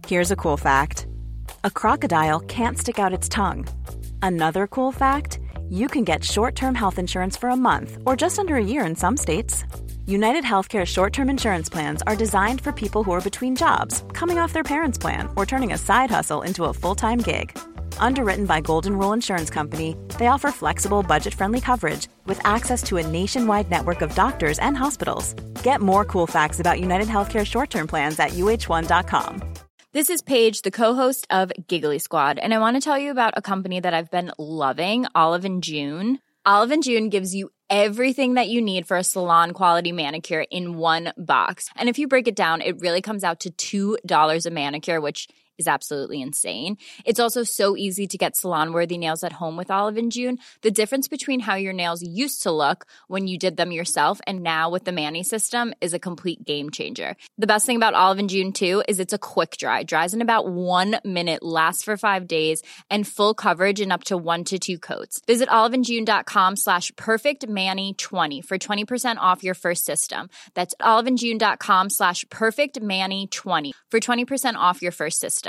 Here's a cool fact. A crocodile can't stick out its tongue. Another cool fact, you can get short-term health insurance for a month or just under a year in some states. United Healthcare short-term insurance plans are designed for people who are between jobs, coming off their parents' plan, or turning a side hustle into a full-time gig. Underwritten by Golden Rule Insurance Company, they offer flexible, budget-friendly coverage with access to a nationwide network of doctors and hospitals. Get more cool facts about United Healthcare short-term plans at uh1.com. This is Paige, the co-host of Giggly Squad, and I want to tell you about a company that I've been loving, Olive & June. Olive & June gives you everything that you need for a salon-quality manicure in one box. And if you break it down, it really comes out to $2 a manicure, which is absolutely insane. It's also so easy to get salon-worthy nails at home with Olive & June. The difference between how your nails used to look when you did them yourself and now with the Mani system is a complete game changer. The best thing about Olive & June, too, is it's a quick dry. Dries in about 1 minute, lasts for 5 days, and full coverage in up to 1 to 2 coats. Visit oliveandjune.com/perfectmani20 for 20% off your first system. That's oliveandjune.com/perfectmani20 for 20% off your first system.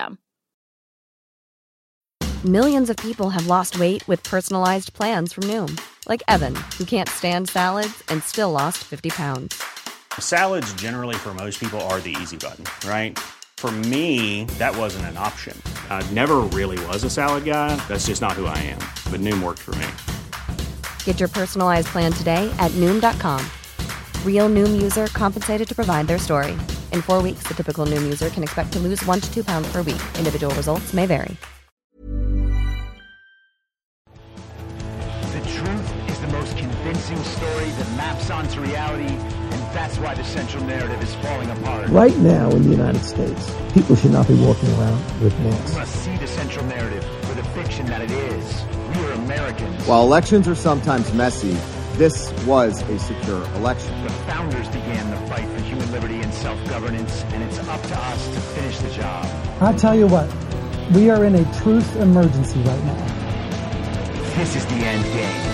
Millions of people have lost weight with personalized plans from Noom. Like Evan, who can't stand salads and still lost 50 pounds. Salads generally for most people are the easy button, right? For me, that wasn't an option. I never really was a salad guy. That's just not who I am. But Noom worked for me. Get your personalized plan today at Noom.com. Real Noom user compensated to provide their story. In 4 weeks, the typical Noom user can expect to lose 1 to 2 pounds per week. Individual results may vary. The truth is the most convincing story that maps onto reality, and that's why the central narrative is falling apart. Right now in the United States, people should not be walking around with masks. We must see the central narrative for the fiction that it is. We are Americans. While elections are sometimes messy, this was a secure election. The founders began the fight for human liberty and self-governance, and it's up to us to finish the job. I tell you what, we are in a truth emergency right now. This is the end game.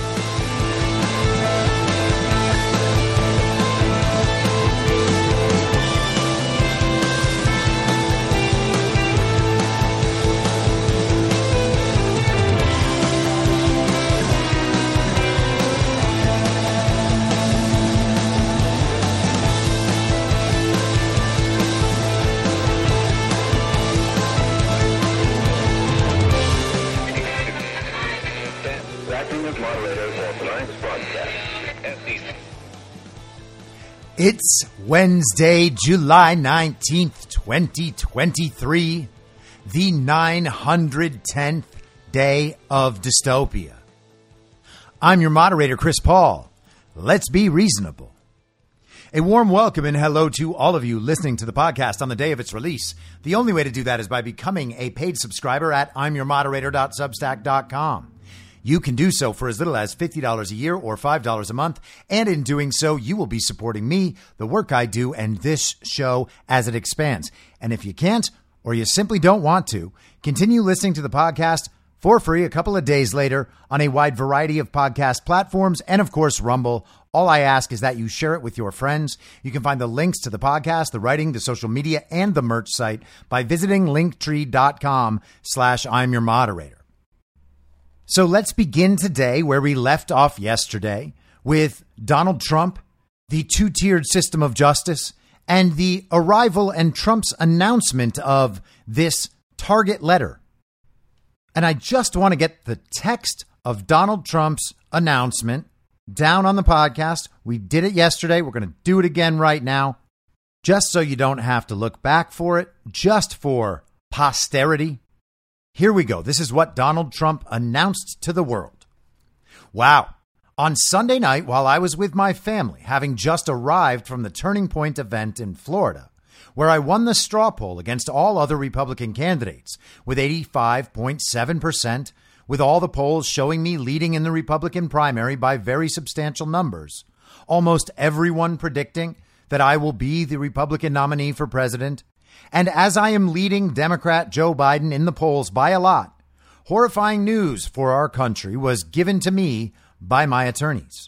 It's Wednesday, July 19th, 2023, the 910th day of dystopia. I'm your moderator, Chris Paul. Let's be reasonable. A warm welcome and hello to all of you listening to the podcast on the day of its release. The only way to do that is by becoming a paid subscriber at imyourmoderator.substack.com. You can do so for as little as $50 a year or $5 a month. And in doing so, you will be supporting me, the work I do, and this show as it expands. And if you can't, or you simply don't want to, continue listening to the podcast for free a couple of days later on a wide variety of podcast platforms and, of course, Rumble. All I ask is that you share it with your friends. You can find the links to the podcast, the writing, the social media, and the merch site by visiting linktree.com/I'mYourModerator. So let's begin today where we left off yesterday with Donald Trump, the two-tiered system of justice, and the arrival and Trump's announcement of this target letter. And I just want to get the text of Donald Trump's announcement down on the podcast. We did it yesterday. We're going to do it again right now, just so you don't have to look back for it, just for posterity. Here we go. This is what Donald Trump announced to the world. Wow. On Sunday night, while I was with my family, having just arrived from the Turning Point event in Florida, where I won the straw poll against all other Republican candidates with 85.7%, with all the polls showing me leading in the Republican primary by very substantial numbers, almost everyone predicting that I will be the Republican nominee for president. And as I am leading Democrat Joe Biden in the polls by a lot, horrifying news for our country was given to me by my attorneys.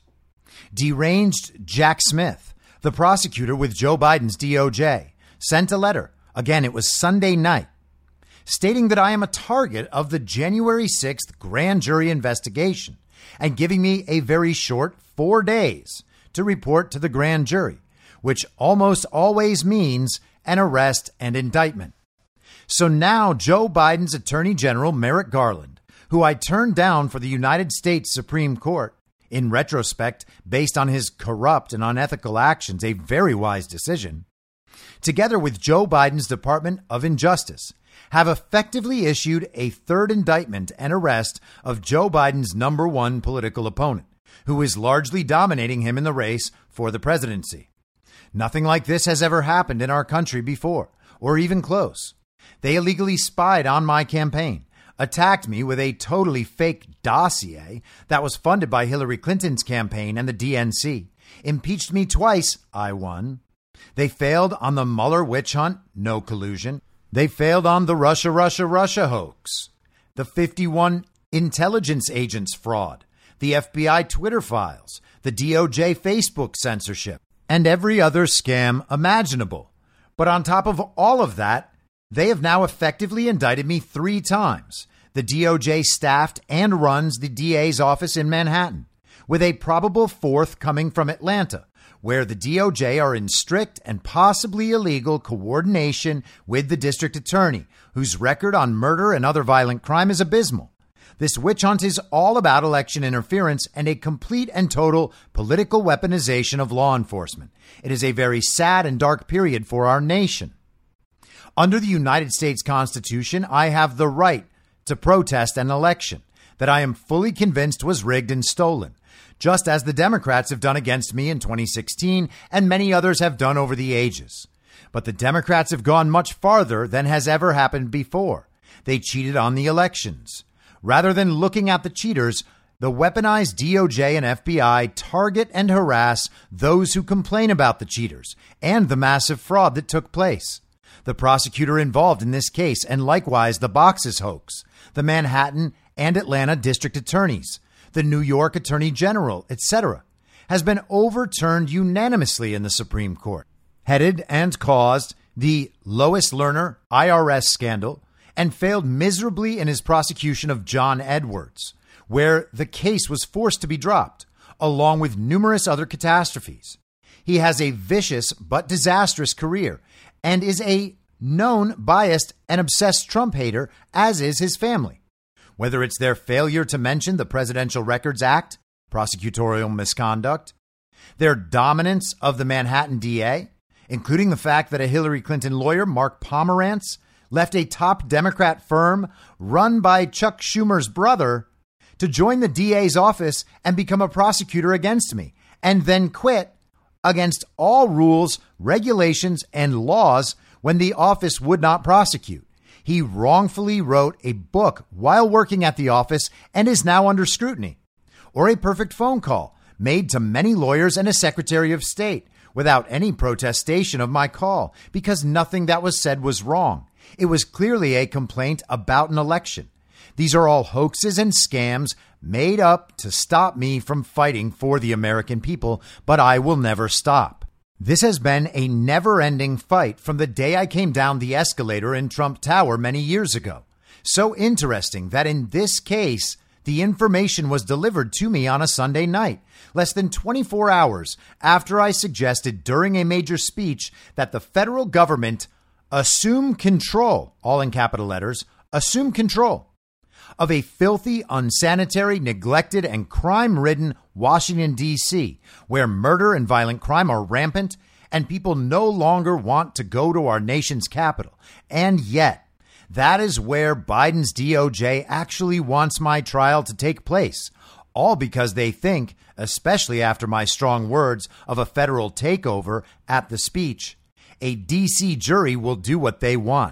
Deranged Jack Smith, the prosecutor with Joe Biden's DOJ, sent a letter Again, it was Sunday night, stating that I am a target of the January 6th grand jury investigation and giving me a very short 4 days to report to the grand jury, which almost always means an arrest and indictment. So now Joe Biden's Attorney General Merrick Garland, who I turned down for the United States Supreme Court, in retrospect, based on his corrupt and unethical actions, a very wise decision, together with Joe Biden's Department of Injustice, have effectively issued a third indictment and arrest of Joe Biden's number one political opponent, who is largely dominating him in the race for the presidency. Nothing like this has ever happened in our country before, or even close. They illegally spied on my campaign, attacked me with a totally fake dossier that was funded by Hillary Clinton's campaign and the DNC, impeached me twice, I won. They failed on the Mueller witch hunt, no collusion. They failed on the Russia hoax, the 51 intelligence agents fraud, the FBI Twitter files, the DOJ Facebook censorship, and every other scam imaginable. But on top of all of that, they have now effectively indicted me 3 times. The DOJ staffed and runs the DA's office in Manhattan, with a probable 4th coming from Atlanta, where the DOJ are in strict and possibly illegal coordination with the district attorney, whose record on murder and other violent crime is abysmal. This witch hunt is all about election interference and a complete and total political weaponization of law enforcement. It is a very sad and dark period for our nation. Under the United States Constitution, I have the right to protest an election that I am fully convinced was rigged and stolen, just as the Democrats have done against me in 2016 and many others have done over the ages. But the Democrats have gone much farther than has ever happened before. They cheated on the elections. Rather than looking at the cheaters, the weaponized DOJ and FBI target and harass those who complain about the cheaters and the massive fraud that took place. The prosecutor involved in this case, and likewise the Boxes hoax, the Manhattan and Atlanta district attorneys, the New York Attorney General, etc., has been overturned unanimously in the Supreme Court, headed and caused the Lois Lerner IRS scandal, and failed miserably in his prosecution of John Edwards, where the case was forced to be dropped, along with numerous other catastrophes. He has a vicious but disastrous career and is a known biased and obsessed Trump hater, as is his family. Whether it's their failure to mention the Presidential Records Act, prosecutorial misconduct, their dominance of the Manhattan DA, including the fact that a Hillary Clinton lawyer, Mark Pomerantz, left a top Democrat firm run by Chuck Schumer's brother to join the DA's office and become a prosecutor against me, and then quit against all rules, regulations, and laws when the office would not prosecute. He wrongfully wrote a book while working at the office and is now under scrutiny. Or a perfect phone call made to many lawyers and a Secretary of State without any protestation of my call because nothing that was said was wrong. It was clearly a complaint about an election. These are all hoaxes and scams made up to stop me from fighting for the American people, but I will never stop. This has been a never-ending fight from the day I came down the escalator in Trump Tower many years ago. So interesting that in this case, the information was delivered to me on a Sunday night, less than 24 hours after I suggested during a major speech that the federal government assume control, all in capital letters, assume control of a filthy, unsanitary, neglected, and crime-ridden Washington, D.C., where murder and violent crime are rampant and people no longer want to go to our nation's capital. And yet, that is where Biden's DOJ actually wants my trial to take place, all because they think, especially after my strong words of a federal takeover at the speech, a D.C. jury will do what they want.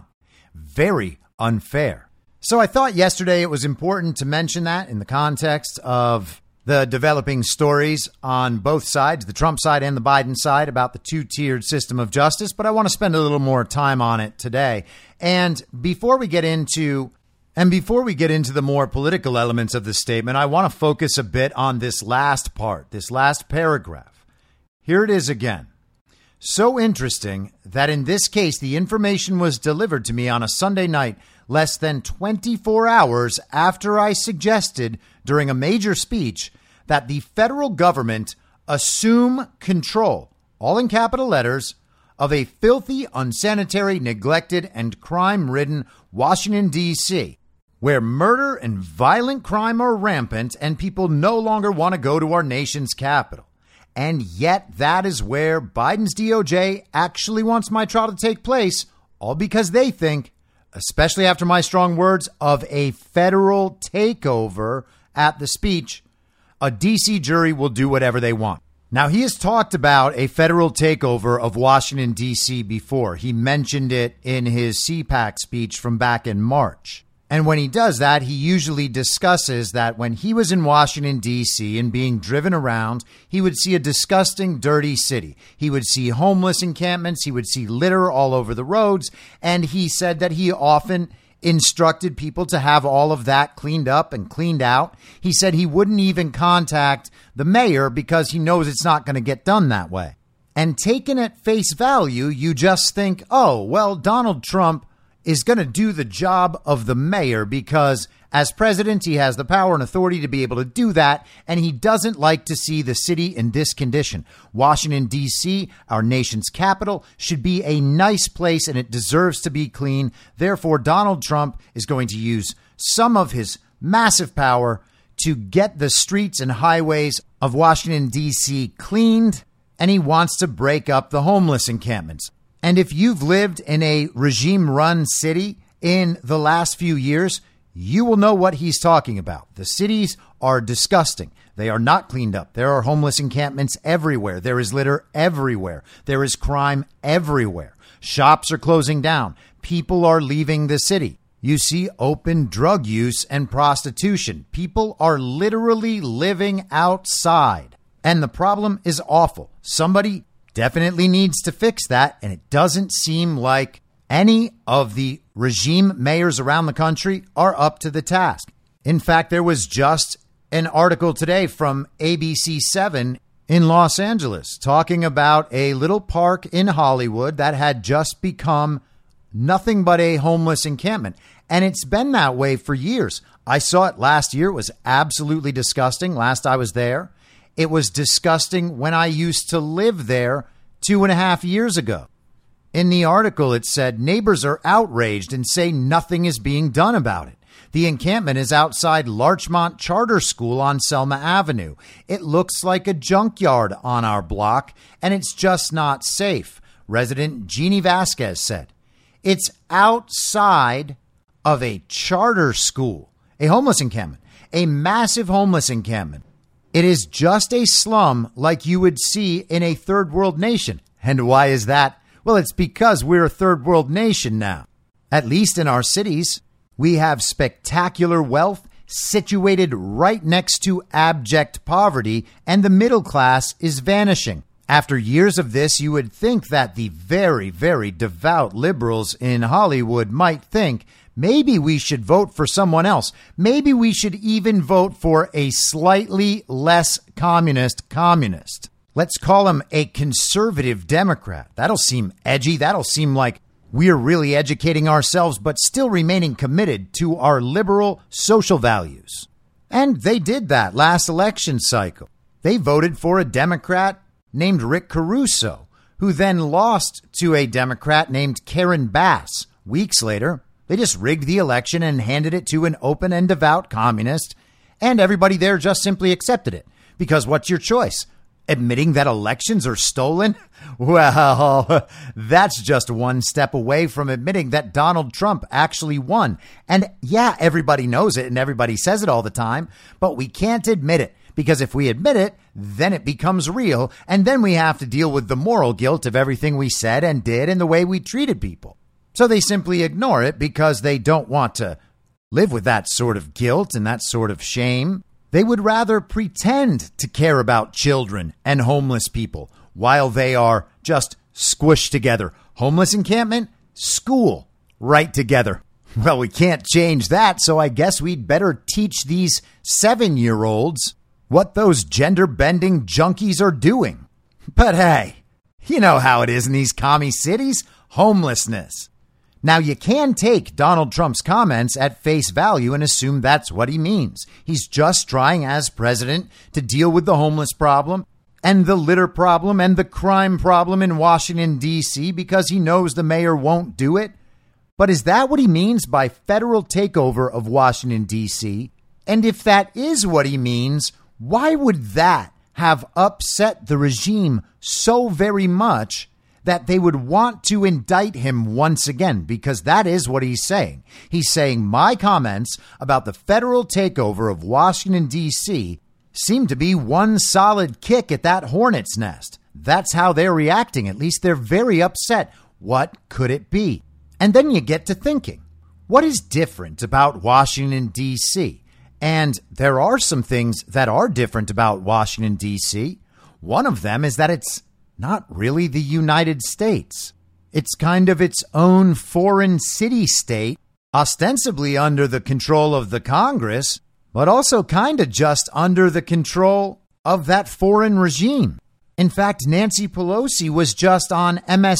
Very unfair. So I thought yesterday it was important to mention that in the context of the developing stories on both sides, the Trump side and the Biden side, about the two-tiered system of justice. But I want to spend a little more time on it today. And before we get into the more political elements of the statement, I want to focus a bit on this last part, this last paragraph. Here it is again. So interesting that in this case, the information was delivered to me on a Sunday night, less than 24 hours after I suggested during a major speech that the federal government assume control, all in capital letters, of a filthy, unsanitary, neglected, and crime-ridden Washington, D.C., where murder and violent crime are rampant and people no longer want to go to our nation's capital. And yet that is where Biden's DOJ actually wants my trial to take place, all because they think, especially after my strong words of a federal takeover at the speech, a D.C. jury will do whatever they want. Now, he has talked about a federal takeover of Washington, D.C. before. He mentioned it in his CPAC speech from back in March. And when he does that, he usually discusses that when he was in Washington, D.C. and being driven around, he would see a disgusting, dirty city. He would see homeless encampments. He would see litter all over the roads. And he said that he often instructed people to have all of that cleaned up and cleaned out. He said he wouldn't even contact the mayor because he knows it's not going to get done that way. And taken at face value, you just think, oh, well, Donald Trump is going to do the job of the mayor because as president, he has the power and authority to be able to do that. And he doesn't like to see the city in this condition. Washington, D.C., our nation's capital, should be a nice place and it deserves to be clean. Therefore, Donald Trump is going to use some of his massive power to get the streets and highways of Washington, D.C. cleaned. And he wants to break up the homeless encampments. And if you've lived in a regime-run city in the last few years, you will know what he's talking about. The cities are disgusting. They are not cleaned up. There are homeless encampments everywhere. There is litter everywhere. There is crime everywhere. Shops are closing down. People are leaving the city. You see open drug use and prostitution. People are literally living outside. And the problem is awful. Somebody definitely needs to fix that. And it doesn't seem like any of the regime mayors around the country are up to the task. In fact, there was just an article today from ABC7 in Los Angeles talking about a little park in Hollywood that had just become nothing but a homeless encampment. And it's been that way for years. I saw it last year. It was absolutely disgusting. Last I was there. It was disgusting when I used to live there 2.5 years ago. In the article, it said neighbors are outraged and say nothing is being done about it. The encampment is outside Larchmont Charter School on Selma Avenue. It looks like a junkyard on our block, and it's just not safe, resident Jeannie Vasquez said. It's outside of a charter school, a homeless encampment, a massive homeless encampment. It is just a slum like you would see in a third world nation. And why is that? Well, it's because we're a third world nation now. At least in our cities, we have spectacular wealth situated right next to abject poverty, and the middle class is vanishing. After years of this, you would think that the very, very devout liberals in Hollywood might think, maybe we should vote for someone else. Maybe we should even vote for a slightly less communist. Let's call him a conservative Democrat. That'll seem edgy. That'll seem like we're really educating ourselves, but still remaining committed to our liberal social values. And they did that last election cycle. They voted for a Democrat named Rick Caruso, who then lost to a Democrat named Karen Bass. Weeks later, they just rigged the election and handed it to an open and devout communist, and everybody there just simply accepted it. Because what's your choice? Admitting that elections are stolen? Well, that's just one step away from admitting that Donald Trump actually won. And yeah, everybody knows it and everybody says it all the time, but we can't admit it. Because if we admit it, then it becomes real, and then we have to deal with the moral guilt of everything we said and did and the way we treated people. So they simply ignore it because they don't want to live with that sort of guilt and that sort of shame. They would rather pretend to care about children and homeless people while they are just squished together. Homeless encampment, school, right together. Well, we can't change that, so I guess we'd better teach these 7-year-olds what those gender-bending junkies are doing. But hey, You know how it is in these commie cities, homelessness. Now, you can take Donald Trump's comments at face value and assume that's what he means. He's just trying as president to deal with the homeless problem and the litter problem and the crime problem in Washington, D.C. because he knows the mayor won't do it. But is that what he means by federal takeover of Washington, D.C.? And if that is what he means, why would that have upset the regime so very much that they would want to indict him once again? Because that is what he's saying. He's saying my comments about the federal takeover of Washington, D.C. seem to be one solid kick at that hornet's nest. That's how they're reacting. At least they're very upset. What could it be? And then you get to thinking, what is different about Washington, D.C.? And there are some things that are different about Washington, D.C. One of them is that it's not really the United States. It's kind of its own foreign city-state, ostensibly under the control of the Congress, but also kind of just under the control of that foreign regime. In fact, Nancy Pelosi was just on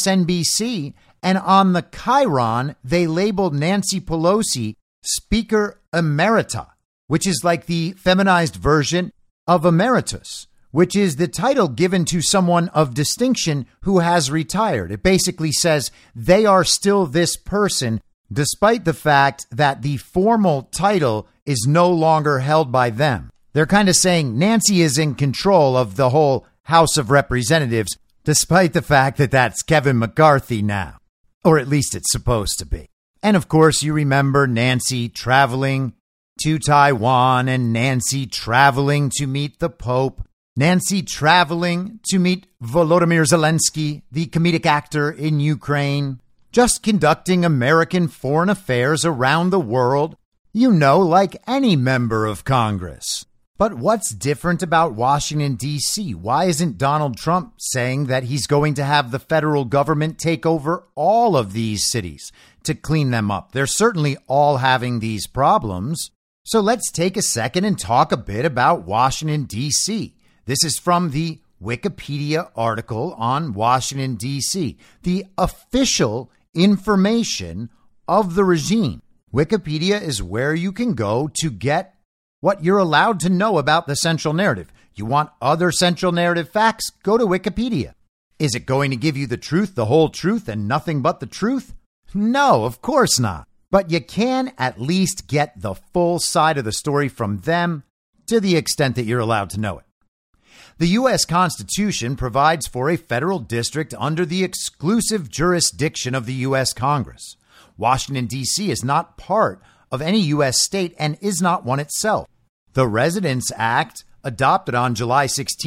MSNBC, and on the Chiron, they labeled Nancy Pelosi Speaker Emerita, which is like the feminized version of emeritus, which is the title given to someone of distinction who has retired. It basically says they are still this person, despite the fact that the formal title is no longer held by them. They're kind of saying Nancy is in control of the whole House of Representatives, despite the fact that that's Kevin McCarthy now, or at least it's supposed to be. And of course, you remember Nancy traveling to Taiwan and Nancy traveling to meet the Pope, Nancy traveling to meet Volodymyr Zelensky, the comedic actor in Ukraine, just conducting American foreign affairs around the world, you know, like any member of Congress. But what's different about Washington, D.C.? Why isn't Donald Trump saying that he's going to have the federal government take over all of these cities to clean them up? They're certainly all having these problems. So let's take a second and talk a bit about Washington, D.C. This is from the Wikipedia article on Washington, D.C., the official information of the regime. Wikipedia is where you can go to get what you're allowed to know about the central narrative. You want other central narrative facts? Go to Wikipedia. Is it going to give you the truth, the whole truth, and nothing but the truth? No, of course not. But you can at least get the full side of the story from them to the extent that you're allowed to know it. The U.S. Constitution provides for a federal district under the exclusive jurisdiction of the U.S. Congress. Washington, D.C. is not part of any U.S. state and is not one itself. The Residence Act, adopted on July 16,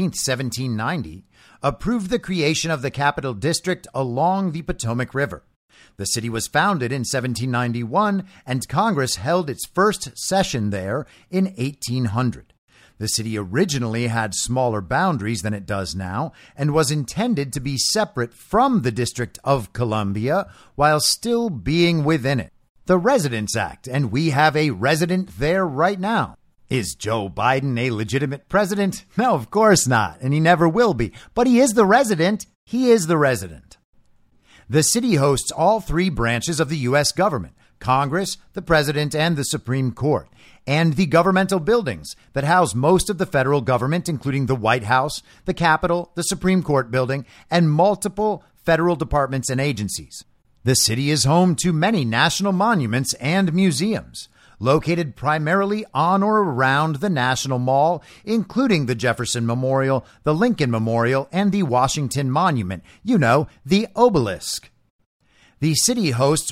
1790, approved the creation of the Capital District along the Potomac River. The city was founded in 1791, and Congress held its first session there in 1800. The city originally had smaller boundaries than it does now and was intended to be separate from the District of Columbia while still being within it. The Residence Act, and we have a resident there right now. Is Joe Biden a legitimate president? No, of course not, and he never will be. But he is the resident. He is the resident. The city hosts all three branches of the U.S. government: Congress, the President, and the Supreme Court, and the governmental buildings that house most of the federal government, including the White House, the Capitol, the Supreme Court building, and multiple federal departments and agencies. The city is home to many national monuments and museums, located primarily on or around the National Mall, including the Jefferson Memorial, the Lincoln Memorial, and the Washington Monument, you know, the obelisk. The city hosts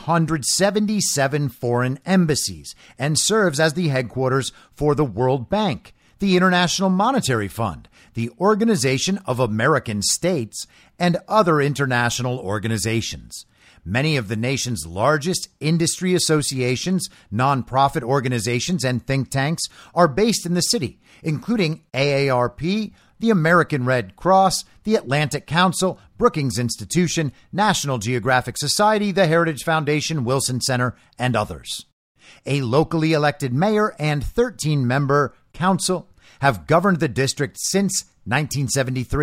177 foreign embassies and serves as the headquarters for the World Bank, the International Monetary Fund, the Organization of American States, and other international organizations. Many of the nation's largest industry associations, nonprofit organizations, and think tanks are based in the city, including AARP, the American Red Cross, the Atlantic Council, Brookings Institution, National Geographic Society, the Heritage Foundation, Wilson Center, and others. A locally elected mayor and 13-member council have governed the district since 1973.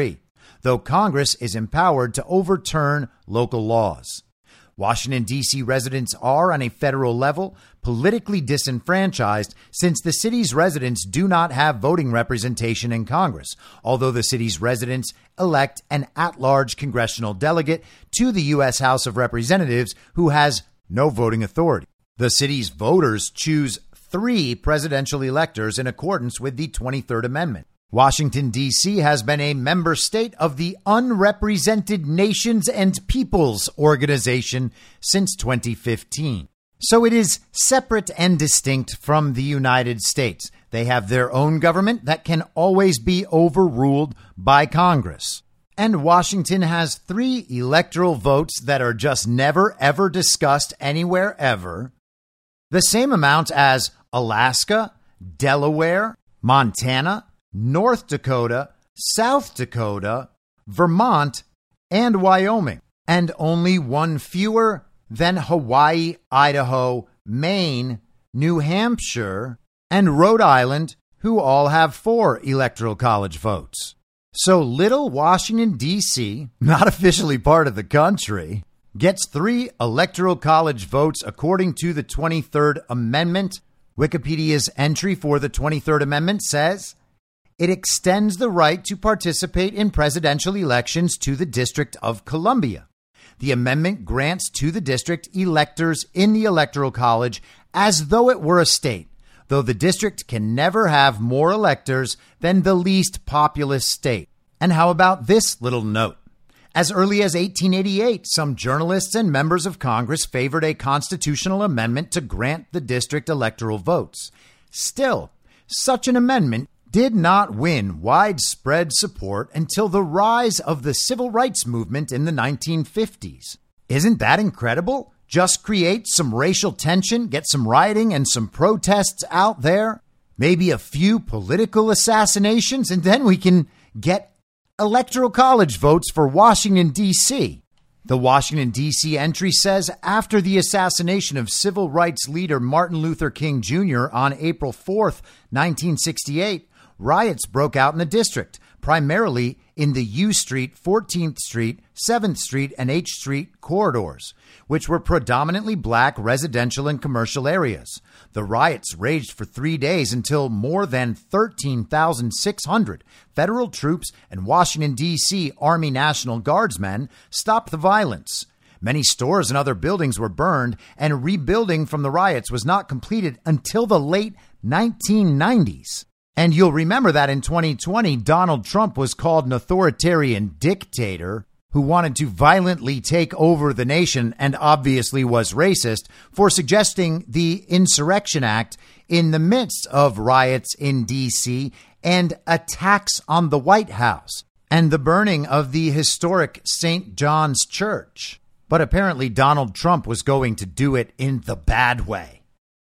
though Congress is empowered to overturn local laws. Washington, D.C. residents are, on a federal level, politically disenfranchised since the city's residents do not have voting representation in Congress, although the city's residents elect an at-large congressional delegate to the U.S. House of Representatives who has no voting authority. The city's voters choose 3 presidential electors in accordance with the 23rd Amendment. Washington, D.C. has been a member state of the Unrepresented Nations and Peoples Organization since 2015. So it is separate and distinct from the United States. They have their own government that can always be overruled by Congress. And Washington has 3 electoral votes that are just never, ever discussed anywhere ever. The same amount as Alaska, Delaware, Montana, North Dakota, South Dakota, Vermont, and Wyoming, and only 1 fewer than Hawaii, Idaho, Maine, New Hampshire, and Rhode Island, who all have 4 electoral college votes. So little Washington, D.C., not officially part of the country, gets 3 electoral college votes according to the 23rd Amendment. Wikipedia's entry for the 23rd Amendment says, it extends the right to participate in presidential elections to the District of Columbia. The amendment grants to the district electors in the Electoral College as though it were a state, though the district can never have more electors than the least populous state. And how about this little note? As early as 1888, some journalists and members of Congress favored a constitutional amendment to grant the district electoral votes. Still, such an amendment did not win widespread support until the rise of the civil rights movement in the 1950s. Isn't that incredible? Just create some racial tension, get some rioting and some protests out there, maybe a few political assassinations, and then we can get electoral college votes for Washington, D.C. The Washington, D.C. entry says after the assassination of civil rights leader Martin Luther King Jr. on April 4th, 1968, riots broke out in the district, primarily in the U Street, 14th Street, 7th Street, and H Street corridors, which were predominantly black residential and commercial areas. The riots raged for 3 days until more than 13,600 federal troops and Washington, D.C. Army National Guardsmen stopped the violence. Many stores and other buildings were burned, and rebuilding from the riots was not completed until the late 1990s. And you'll remember that in 2020, Donald Trump was called an authoritarian dictator who wanted to violently take over the nation and obviously was racist for suggesting the Insurrection Act in the midst of riots in D.C. and attacks on the White House and the burning of the historic St. John's Church. But apparently Donald Trump was going to do it in the bad way.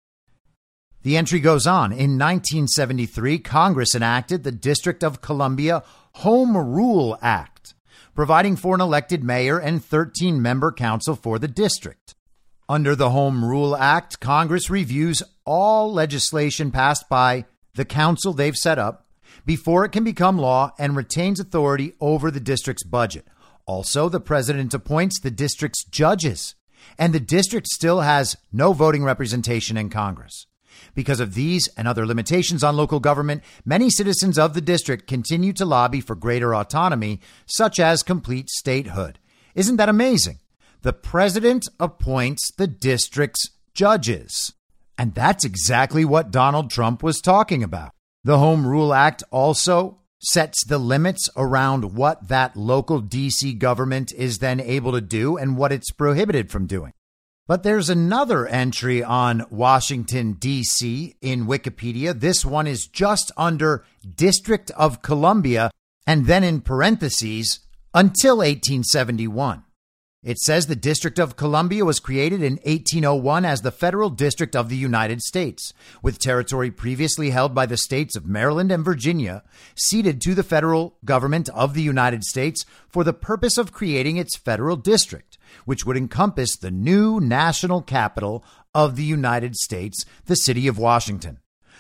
The entry goes on. In 1973, Congress enacted the District of Columbia Home Rule Act, providing for an elected mayor and 13-member council for the district. Under the Home Rule Act, Congress reviews all legislation passed by the council they've set up before it can become law and retains authority over the district's budget. Also, the president appoints the district's judges, and the district still has no voting representation in Congress. Because of these and other limitations on local government, many citizens of the district continue to lobby for greater autonomy, such as complete statehood. Isn't that amazing? The president appoints the district's judges. And that's exactly what Donald Trump was talking about. The Home Rule Act also sets the limits around what that local D.C. government is then able to do and what it's prohibited from doing. But there's another entry on Washington, D.C. in Wikipedia. This one is just under District of Columbia, and then in parentheses, until 1871. It says the District of Columbia was created in 1801 as the Federal District of the United States, with territory previously held by the states of Maryland and Virginia, ceded to the federal government of the United States for the purpose of creating its federal district, which would encompass the new national capital of the United States, the city of Washington.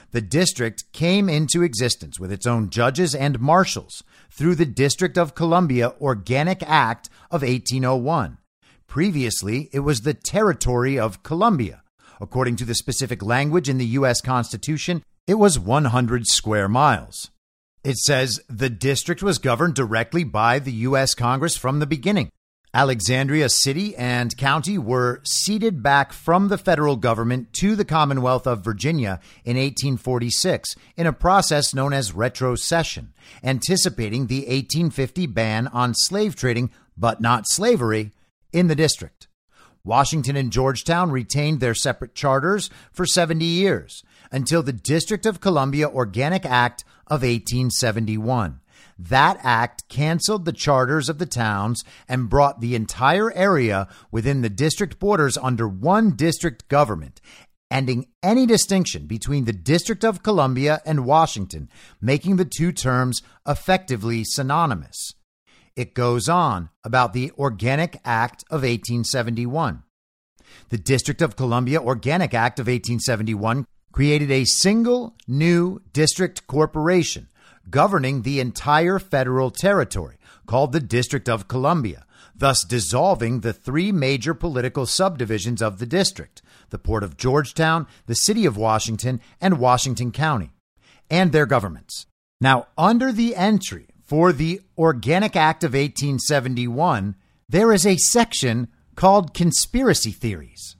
The district came into existence with its own judges and marshals through the District of Columbia Organic Act of 1801. Previously, it was the Territory of Columbia. According to the specific language in the U.S. Constitution, it was 100 square miles. It says the district was governed directly by the U.S. Congress from the beginning. Alexandria City and County were ceded back from the federal government to the Commonwealth of Virginia in 1846 in a process known as retrocession, anticipating the 1850 ban on slave trading, but not slavery, in the district. Washington and Georgetown retained their separate charters for 70 years until the District of Columbia Organic Act of 1871. That act canceled the charters of the towns and brought the entire area within the district borders under one district government, ending any distinction between the District of Columbia and Washington, making the two terms effectively synonymous. It goes on about the Organic Act of 1871. The District of Columbia Organic Act of 1871 created a single new district corporation governing the entire federal territory, called the District of Columbia, thus dissolving the three major political subdivisions of the district, the Port of Georgetown, the City of Washington, and Washington County, and their governments. Now, under the entry for the Organic Act of 1871, there is a section called Conspiracy Theories.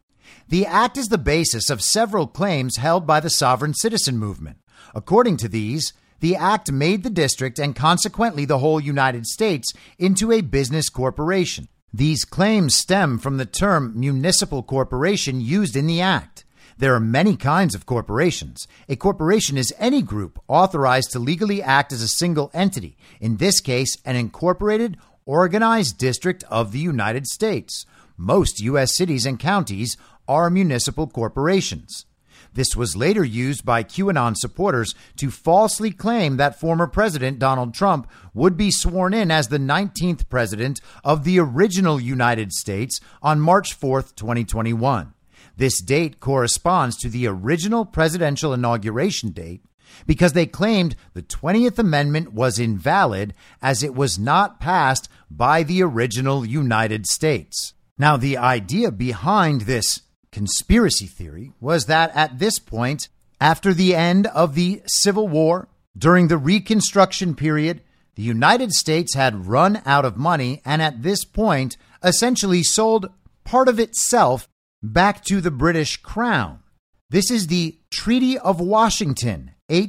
The act is the basis of several claims held by the sovereign citizen movement. According to these, the act made the district and consequently the whole United States into a business corporation. These claims stem from the term municipal corporation used in the act. There are many kinds of corporations. A corporation is any group authorized to legally act as a single entity, in this case, an incorporated, organized district of the United States. Most U.S. cities and counties are municipal corporations. This was later used by QAnon supporters to falsely claim that former President Donald Trump would be sworn in as the 19th president of the original United States on March 4th, 2021. This date corresponds to the original presidential inauguration date because they claimed the 20th Amendment was invalid as it was not passed by the original United States. Now, the idea behind this conspiracy theory was that at this point, after the end of the Civil War, during the Reconstruction period, the United States had run out of money and at this point essentially sold part of itself back to the British Crown. This is the Treaty of Washington,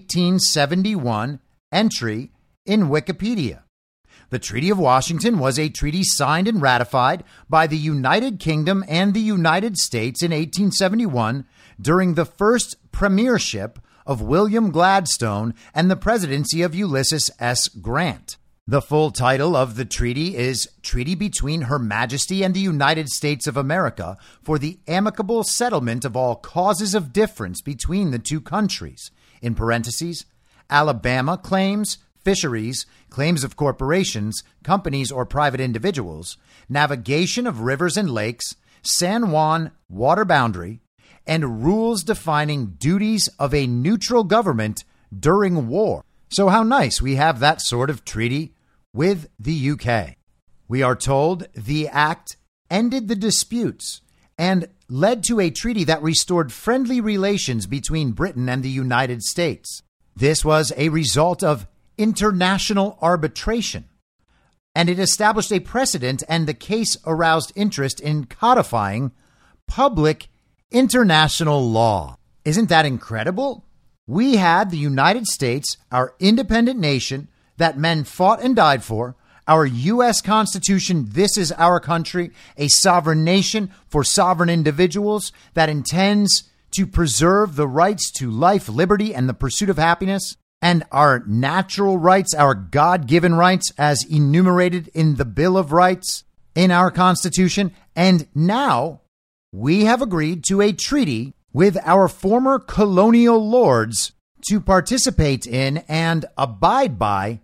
1871 entry in Wikipedia. The Treaty of Washington was a treaty signed and ratified by the United Kingdom and the United States in 1871 during the first premiership of William Gladstone and the presidency of Ulysses S. Grant. The full title of the treaty is Treaty between Her Majesty and the United States of America for the amicable settlement of all causes of difference between the two countries, in parentheses, Alabama claims, fisheries, claims of corporations, companies, or private individuals, navigation of rivers and lakes, San Juan water boundary, and rules defining duties of a neutral government during war. So how nice we have that sort of treaty with the UK. We are told the act ended the disputes and led to a treaty that restored friendly relations between Britain and the United States. This was a result of international arbitration, and it established a precedent, and the case aroused interest in codifying public international law. Isn't that incredible? We had the United States, our independent nation that men fought and died for, our U.S. Constitution, this is our country, a sovereign nation for sovereign individuals that intends to preserve the rights to life, liberty, and the pursuit of happiness, and our natural rights, our God-given rights as enumerated in the Bill of Rights in our Constitution. And now we have agreed to a treaty with our former colonial lords to participate in and abide by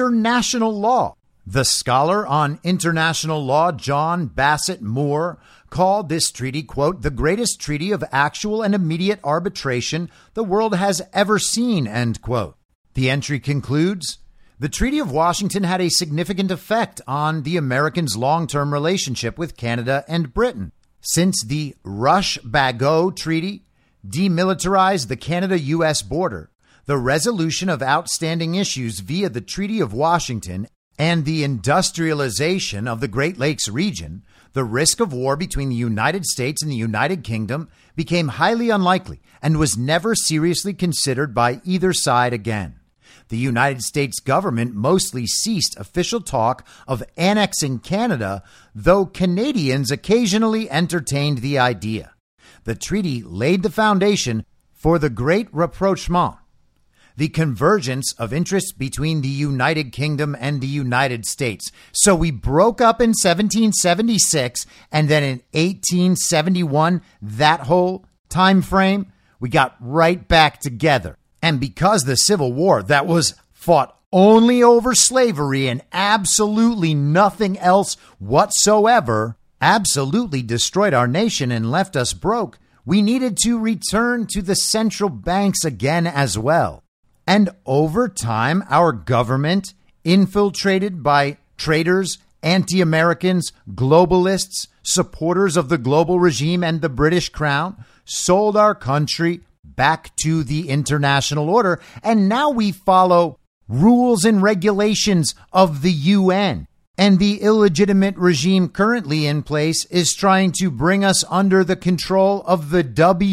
international law. The scholar on international law, John Bassett Moore, called this treaty, quote, the greatest treaty of actual and immediate arbitration the world has ever seen, end quote. The entry concludes, the Treaty of Washington had a significant effect on the Americans' long-term relationship with Canada and Britain. Since the Rush-Bagot Treaty demilitarized the Canada-U.S. border, the resolution of outstanding issues via the Treaty of Washington and the industrialization of the Great Lakes region, the risk of war between the United States and the United Kingdom became highly unlikely and was never seriously considered by either side again. The United States government mostly ceased official talk of annexing Canada, though Canadians occasionally entertained the idea. The treaty laid the foundation for the Great Rapprochement, the convergence of interests between the United Kingdom and the United States. So we broke up in 1776, and then in 1871, that whole time frame, we got right back together. And because the Civil War that was fought only over slavery and absolutely nothing else whatsoever, absolutely destroyed our nation and left us broke, we needed to return to the central banks again as well. And over time, our government, infiltrated by traitors, anti-Americans, globalists, supporters of the global regime and the British crown, sold our country back to the international order. And now we follow rules and regulations of the UN. And the illegitimate regime currently in place is trying to bring us under the control of the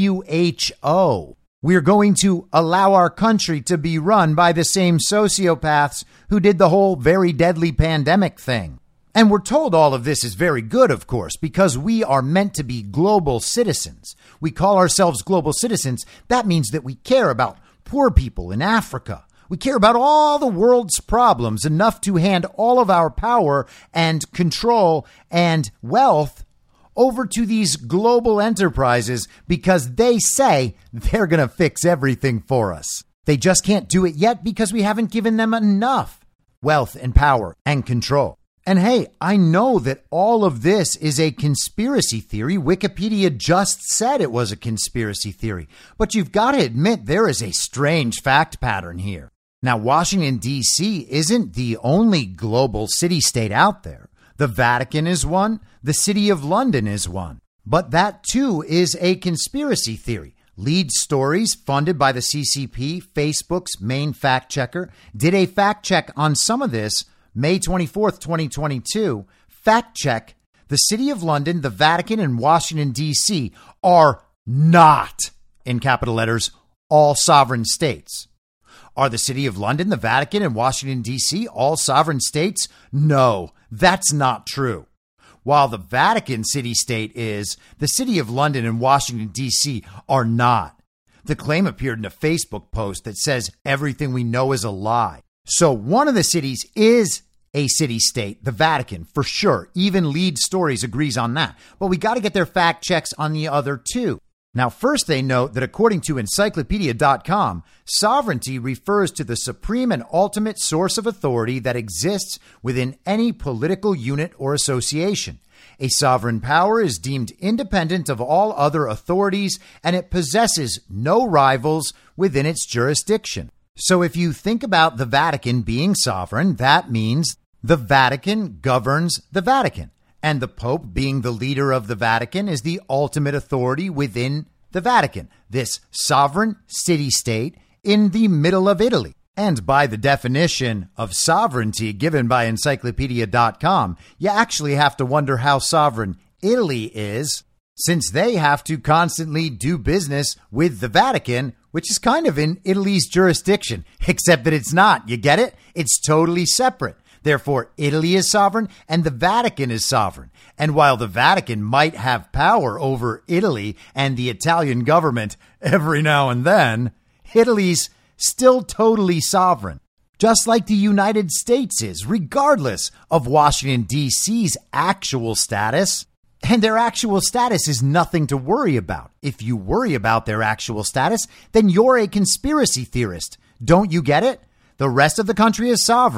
WHO. We're going to allow our country to be run by the same sociopaths who did the whole very deadly pandemic thing. And we're told all of this is very good, of course, because we are meant to be global citizens. We call ourselves global citizens. That means that we care about poor people in Africa. We care about all the world's problems enough to hand all of our power and control and wealth over to these global enterprises because they say they're going to fix everything for us. They just can't do it yet because we haven't given them enough wealth and power and control. And hey, I know that all of this is a conspiracy theory. Wikipedia just said it was a conspiracy theory. But you've got to admit there is a strange fact pattern here. Now, Washington, D.C. isn't the only global city-state out there. The Vatican is one. The City of London is one. But that, too, is a conspiracy theory. Lead Stories, funded by the CCP, Facebook's main fact checker, did a fact check on some of this May 24th, 2022. Fact check: the City of London, the Vatican, and Washington, D.C. are not, in capital letters, all sovereign states. Are the City of London, the Vatican, and Washington, D.C. all sovereign states? No, that's not true. While the Vatican city-state is, the City of London and Washington, D.C. are not. The claim appeared in a Facebook post that says everything we know is a lie. So one of the cities is a city-state, the Vatican, for sure. Even Lead Stories agrees on that. But we got to get their fact checks on the other two. Now, first, they note that according to encyclopedia.com, sovereignty refers to the supreme and ultimate source of authority that exists within any political unit or association. A sovereign power is deemed independent of all other authorities, and it possesses no rivals within its jurisdiction. So if you think about the Vatican being sovereign, that means the Vatican governs the Vatican. And the Pope, being the leader of the Vatican, is the ultimate authority within the Vatican, this sovereign city-state in the middle of Italy. And by the definition of sovereignty given by encyclopedia.com, you actually have to wonder how sovereign Italy is, since they have to constantly do business with the Vatican, which is kind of in Italy's jurisdiction, except that it's not. You get it? It's totally separate. Therefore, Italy is sovereign and the Vatican is sovereign. And while the Vatican might have power over Italy and the Italian government every now and then, Italy's still totally sovereign, just like the United States is, regardless of Washington, D.C.'s actual status. And their actual status is nothing to worry about. If you worry about their actual status, then you're a conspiracy theorist. Don't you get it? The rest of the country is sovereign.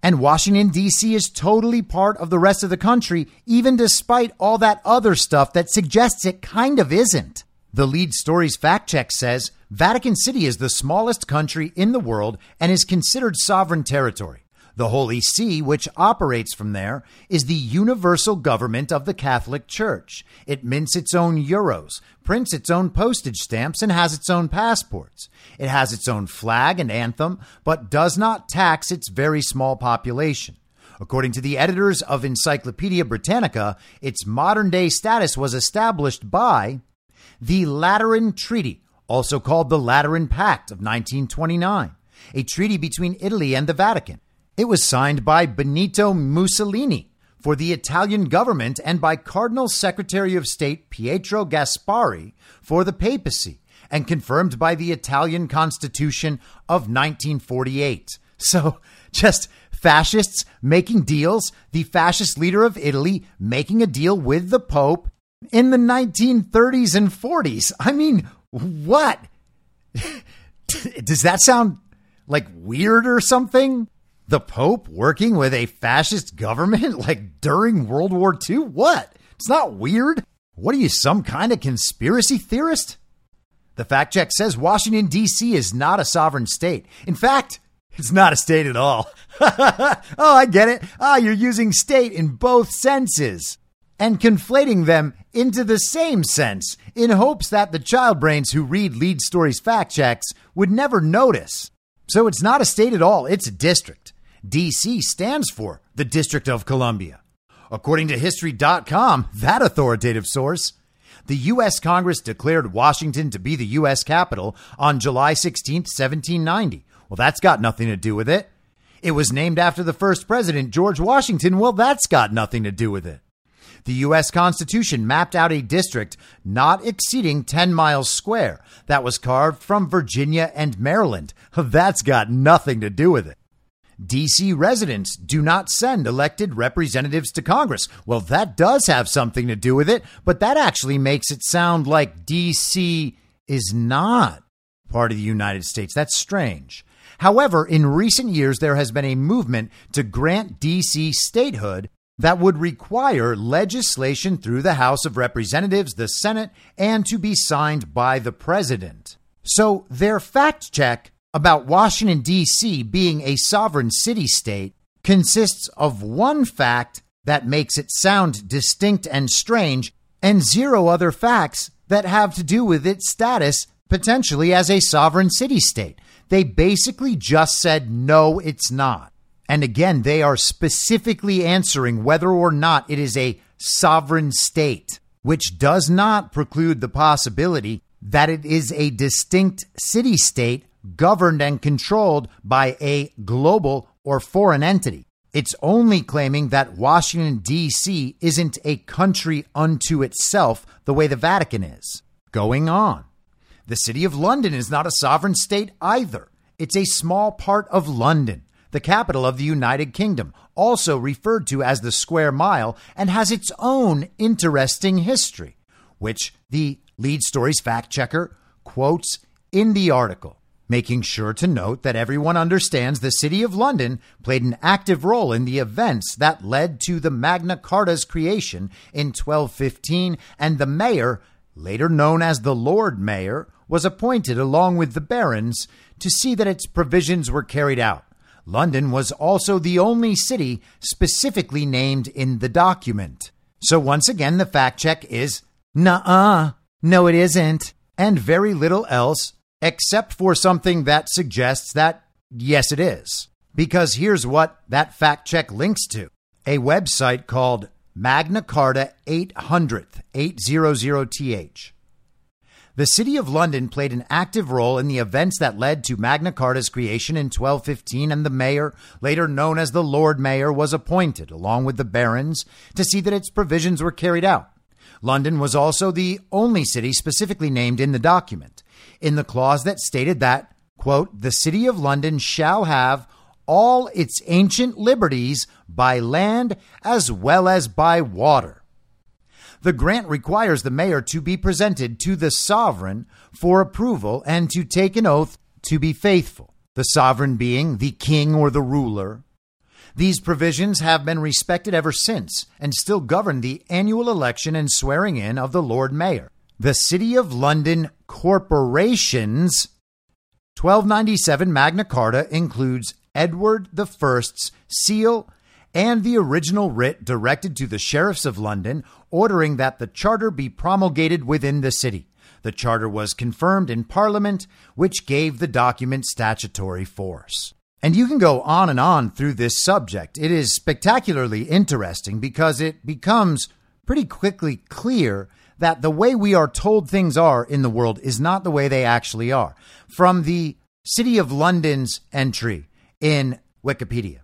And Washington, D.C. is totally part of the rest of the country, even despite all that other stuff that suggests it kind of isn't. The Lead Stories fact check says Vatican City is the smallest country in the world and is considered sovereign territory. The Holy See, which operates from there, is the universal government of the Catholic Church. It mints its own euros, prints its own postage stamps, and has its own passports. It has its own flag and anthem, but does not tax its very small population. According to the editors of Encyclopedia Britannica, its modern-day status was established by the Lateran Treaty, also called the Lateran Pact of 1929, a treaty between Italy and the Vatican. It was signed by Benito Mussolini for the Italian government and by Cardinal Secretary of State Pietro Gasparri for the papacy, and confirmed by the Italian Constitution of 1948. So, just fascists making deals, the fascist leader of Italy making a deal with the Pope in the 1930s and 40s. I mean, what? Does that sound like weird or something? The Pope working with a fascist government like during World War II? What? It's not weird. What are you, some kind of conspiracy theorist? The fact check says Washington, D.C. is not a sovereign state. In fact, it's not a state at all. Oh, I get it. You're using state in both senses and conflating them into the same sense in hopes that the child brains who read Lead Stories fact checks would never notice. So it's not a state at all. It's a district. D.C. stands for the District of Columbia. According to History.com, that authoritative source, the U.S. Congress declared Washington to be the U.S. capital on July 16, 1790. Well, that's got nothing to do with it. It was named after the first president, George Washington. Well, that's got nothing to do with it. The U.S. Constitution mapped out a district not exceeding 10 miles square that was carved from Virginia and Maryland. That's got nothing to do with it. D.C. residents do not send elected representatives to Congress. Well, that does have something to do with it, but that actually makes it sound like D.C. is not part of the United States. That's strange. However, in recent years, there has been a movement to grant D.C. statehood that would require legislation through the House of Representatives, the Senate, and to be signed by the president. So their fact check about Washington, D.C. being a sovereign city-state consists of one fact that makes it sound distinct and strange and zero other facts that have to do with its status potentially as a sovereign city-state. They basically just said, no, it's not. And again, they are specifically answering whether or not it is a sovereign state, which does not preclude the possibility that it is a distinct city-state governed and controlled by a global or foreign entity. It's only claiming that Washington, D.C. isn't a country unto itself the way the Vatican is. Going on. The City of London is not a sovereign state either. It's a small part of London, the capital of the United Kingdom, also referred to as the Square Mile, and has its own interesting history, which the Lead Stories fact checker quotes in the article, making sure to note that everyone understands the City of London played an active role in the events that led to the Magna Carta's creation in 1215, and the mayor, later known as the Lord Mayor, was appointed along with the barons to see that its provisions were carried out. London was also the only city specifically named in the document. So once again, the fact check is, nuh-uh, no it isn't, and very little else except for something that suggests that, yes, it is. Because here's what that fact check links to. A website called Magna Carta 800th, 800th. The City of London played an active role in the events that led to Magna Carta's creation in 1215, and the mayor, later known as the Lord Mayor, was appointed, along with the barons, to see that its provisions were carried out. London was also the only city specifically named in the document, in the clause that stated that, quote, the City of London shall have all its ancient liberties by land as well as by water. The grant requires the mayor to be presented to the sovereign for approval and to take an oath to be faithful, the sovereign being the king or the ruler. These provisions have been respected ever since and still govern the annual election and swearing in of the Lord Mayor. The City of London Corporation's 1297 Magna Carta includes Edward I's seal and the original writ directed to the sheriffs of London, ordering that the charter be promulgated within the city. The charter was confirmed in Parliament, which gave the document statutory force. And you can go on and on through this subject. It is spectacularly interesting because it becomes pretty quickly clear that the way we are told things are in the world is not the way they actually are. From the City of London's entry in Wikipedia,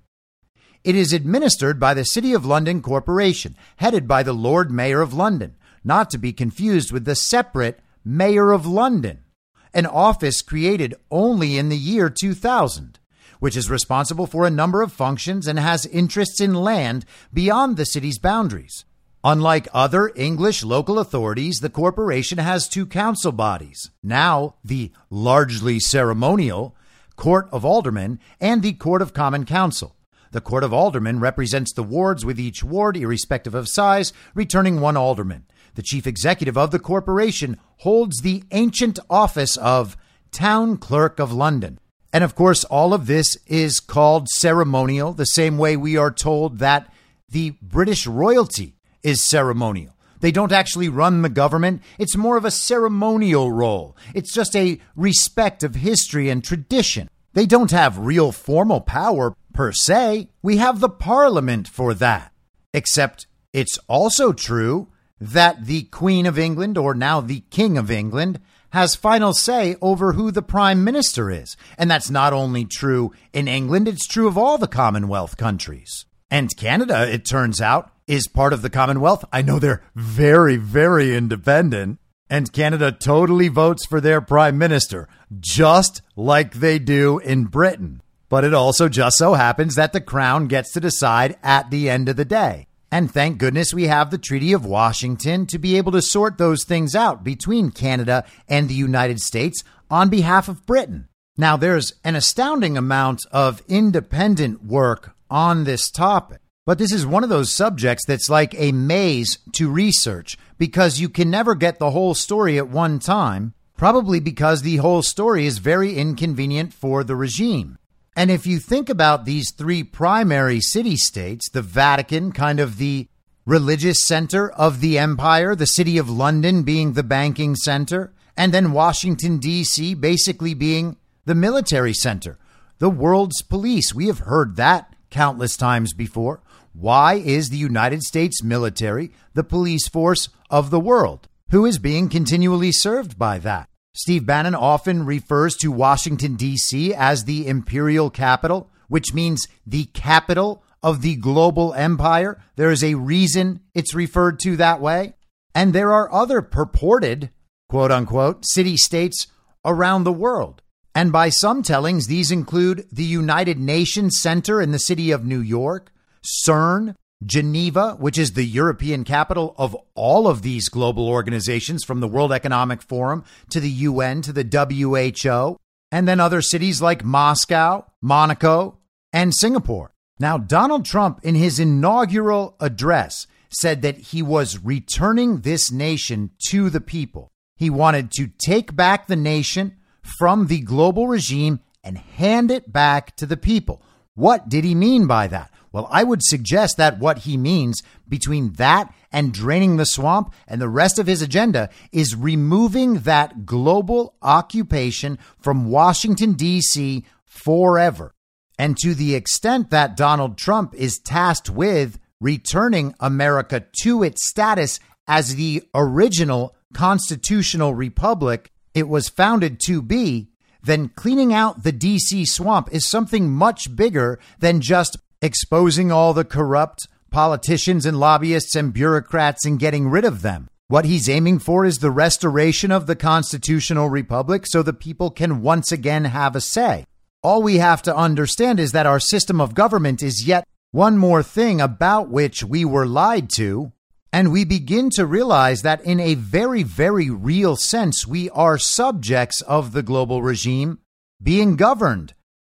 it is administered by the City of London Corporation, headed by the Lord Mayor of London, not to be confused with the separate Mayor of London, an office created only in the year 2000, which is responsible for a number of functions and has interests in land beyond the city's boundaries. Unlike other English local authorities, the corporation has two council bodies, now the largely ceremonial Court of Aldermen and the Court of Common Council. The Court of Aldermen represents the wards, with each ward, irrespective of size, returning one alderman. The chief executive of the corporation holds the ancient office of Town Clerk of London. And of course, all of this is called ceremonial, the same way we are told that the British royalty is ceremonial. They don't actually run the government. It's more of a ceremonial role. It's just a respect of history and tradition. They don't have real formal power per se. We have the Parliament for that. Except it's also true that the Queen of England, or now the King of England, has final say over who the Prime Minister is. And that's not only true in England, it's true of all the Commonwealth countries. And Canada, it turns out, is part of the Commonwealth. I know they're very, very independent. And Canada totally votes for their Prime Minister, just like they do in Britain. But it also just so happens that the Crown gets to decide at the end of the day. And thank goodness we have the Treaty of Washington to be able to sort those things out between Canada and the United States on behalf of Britain. Now, there's an astounding amount of independent work on this topic, but this is one of those subjects that's like a maze to research because you can never get the whole story at one time, probably because the whole story is very inconvenient for the regime. And if you think about these three primary city-states, the Vatican, kind of the religious center of the empire, the City of London being the banking center, and then Washington, D.C. basically being the military center, the world's police. We have heard that countless times before. Why is the United States military the police force of the world? Who is being continually served by that? Steve Bannon often refers to Washington, D.C. as the imperial capital, which means the capital of the global empire. There is a reason it's referred to that way. And there are other purported, quote unquote, city-states around the world. And by some tellings, these include the United Nations Center in the city of New York, CERN, Geneva, which is the European capital of all of these global organizations, from the World Economic Forum to the UN to the WHO, and then other cities like Moscow, Monaco, and Singapore. Now, Donald Trump, in his inaugural address, said that he was returning this nation to the people. He wanted to take back the nation from the global regime and hand it back to the people. What did he mean by that? Well, I would suggest that what he means between that and draining the swamp and the rest of his agenda is removing that global occupation from Washington, D.C. forever. And to the extent that Donald Trump is tasked with returning America to its status as the original constitutional republic it was founded to be, then cleaning out the D.C. swamp is something much bigger than just exposing all the corrupt politicians and lobbyists and bureaucrats and getting rid of them. What he's aiming for is the restoration of the constitutional republic so the people can once again have a say. All we have to understand is that our system of government is yet one more thing about which we were lied to, and we begin to realize that in a very, very real sense, we are subjects of the global regime being governed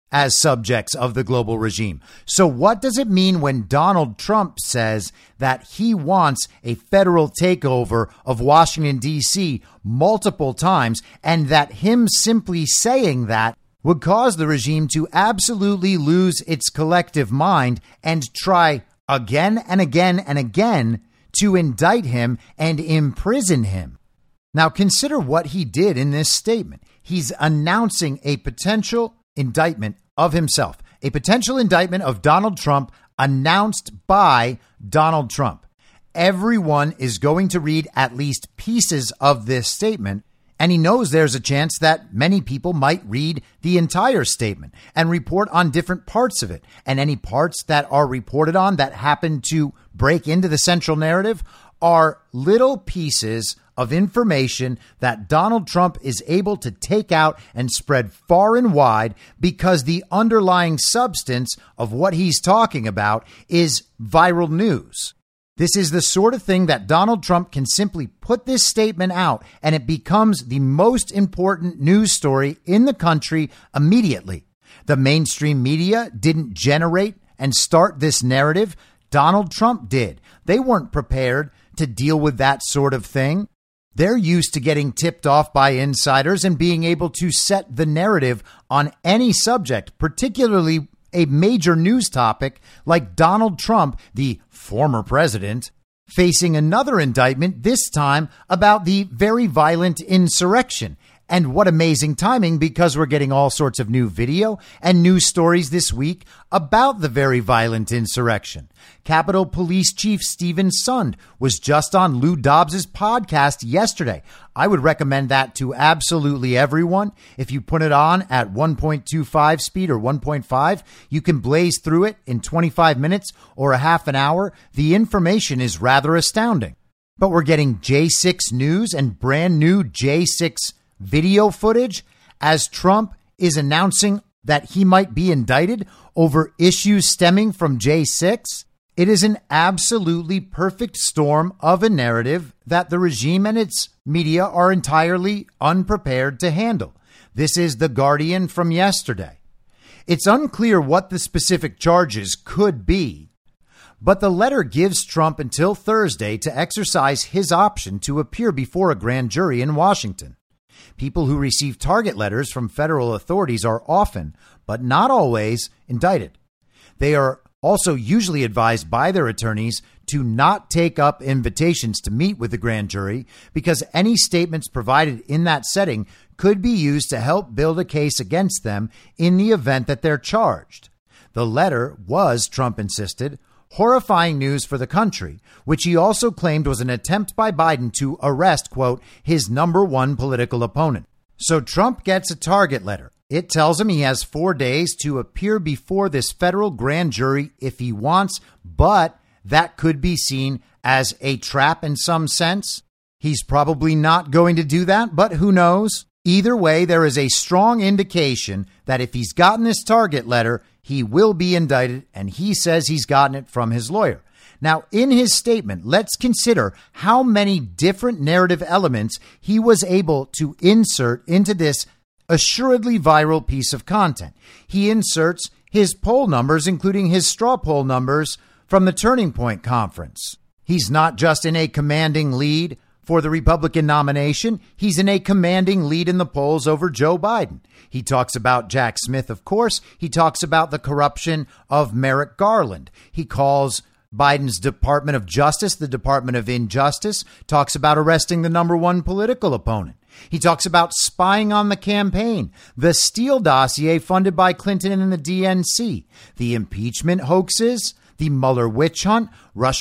as subjects of the global regime. So what does it mean when Donald Trump says that he wants a federal takeover of Washington, D.C. multiple times, and that him simply saying that would cause the regime to absolutely lose its collective mind and try again and again and again to indict him and imprison him? Now, consider what he did in this statement. He's announcing a potential indictment of himself, a potential indictment of Donald Trump announced by Donald Trump. Everyone is going to read at least pieces of this statement, and he knows there's a chance that many people might read the entire statement and report on different parts of it. And any parts that are reported on that happen to break into the central narrative are little pieces of information that Donald Trump is able to take out and spread far and wide because the underlying substance of what he's talking about is viral news. This is the sort of thing that Donald Trump can simply put this statement out and it becomes the most important news story in the country immediately. The mainstream media didn't generate and start this narrative. Donald Trump did. They weren't prepared to deal with that sort of thing. They're used to getting tipped off by insiders and being able to set the narrative on any subject, particularly a major news topic like Donald Trump, the former president, facing another indictment, this time about the very violent insurrection. And what amazing timing, because we're getting all sorts of new video and news stories this week about the very violent insurrection. Capitol Police Chief Stephen Sund was just on Lou Dobbs's podcast yesterday. I would recommend that to absolutely everyone. If you put it on at 1.25 speed or 1.5, you can blaze through it in 25 minutes or a half an hour. The information is rather astounding. But we're getting J6 news and brand new J6 video footage as Trump is announcing that he might be indicted over issues stemming from J6. It is an absolutely perfect storm of a narrative that the regime and its media are entirely unprepared to handle. This is The Guardian from yesterday. It's unclear what the specific charges could be, but the letter gives Trump until Thursday to exercise his option to appear before a grand jury in Washington. People who receive target letters from federal authorities are often, but not always, indicted. They are also usually advised by their attorneys to not take up invitations to meet with the grand jury because any statements provided in that setting could be used to help build a case against them in the event that they're charged. The letter was, Trump insisted, horrifying news for the country, which he also claimed was an attempt by Biden to arrest, quote, his number one political opponent. So Trump gets a target letter. It tells him he has 4 days to appear before this federal grand jury if he wants, but that could be seen as a trap in some sense. He's probably not going to do that, but who knows? Either way, there is a strong indication that if he's gotten this target letter, he will be indicted, and he says he's gotten it from his lawyer. Now, in his statement, let's consider how many different narrative elements he was able to insert into this assuredly viral piece of content. He inserts his poll numbers, including his straw poll numbers from the Turning Point Conference. He's not just in a commanding lead for the Republican nomination. He's in a commanding lead in the polls over Joe Biden. He talks about Jack Smith, of course. He talks about the corruption of Merrick Garland. He calls Biden's Department of Justice the Department of Injustice, talks about arresting the number one political opponent. He talks about spying on the campaign, the Steele dossier funded by Clinton and the DNC, the impeachment hoaxes, the Mueller witch hunt,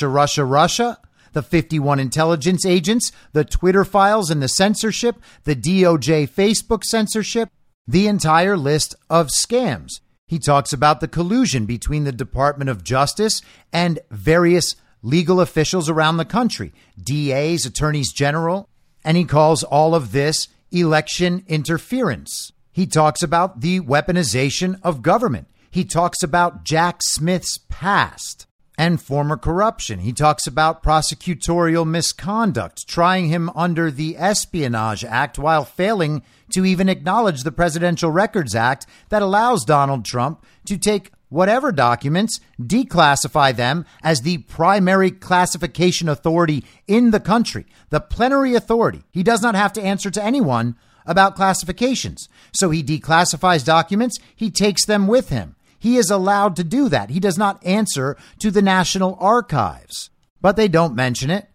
Russia, the 51 intelligence agents, the Twitter files and the censorship, the DOJ Facebook censorship, the entire list of scams. He talks about the collusion between the Department of Justice and various legal officials around the country, DAs, attorneys general, and he calls all of this election interference. He talks about the weaponization of government. He talks about Jack Smith's past. and former corruption. He talks about prosecutorial misconduct, trying him under the Espionage Act while failing to even acknowledge the Presidential Records Act that allows Donald Trump to take whatever documents, declassify them as the primary classification authority in the country, the plenary authority. He does not have to answer to anyone about classifications. So he declassifies documents. He takes them with him. He is allowed to do that. He does not answer to the National Archives, but they don't mention it.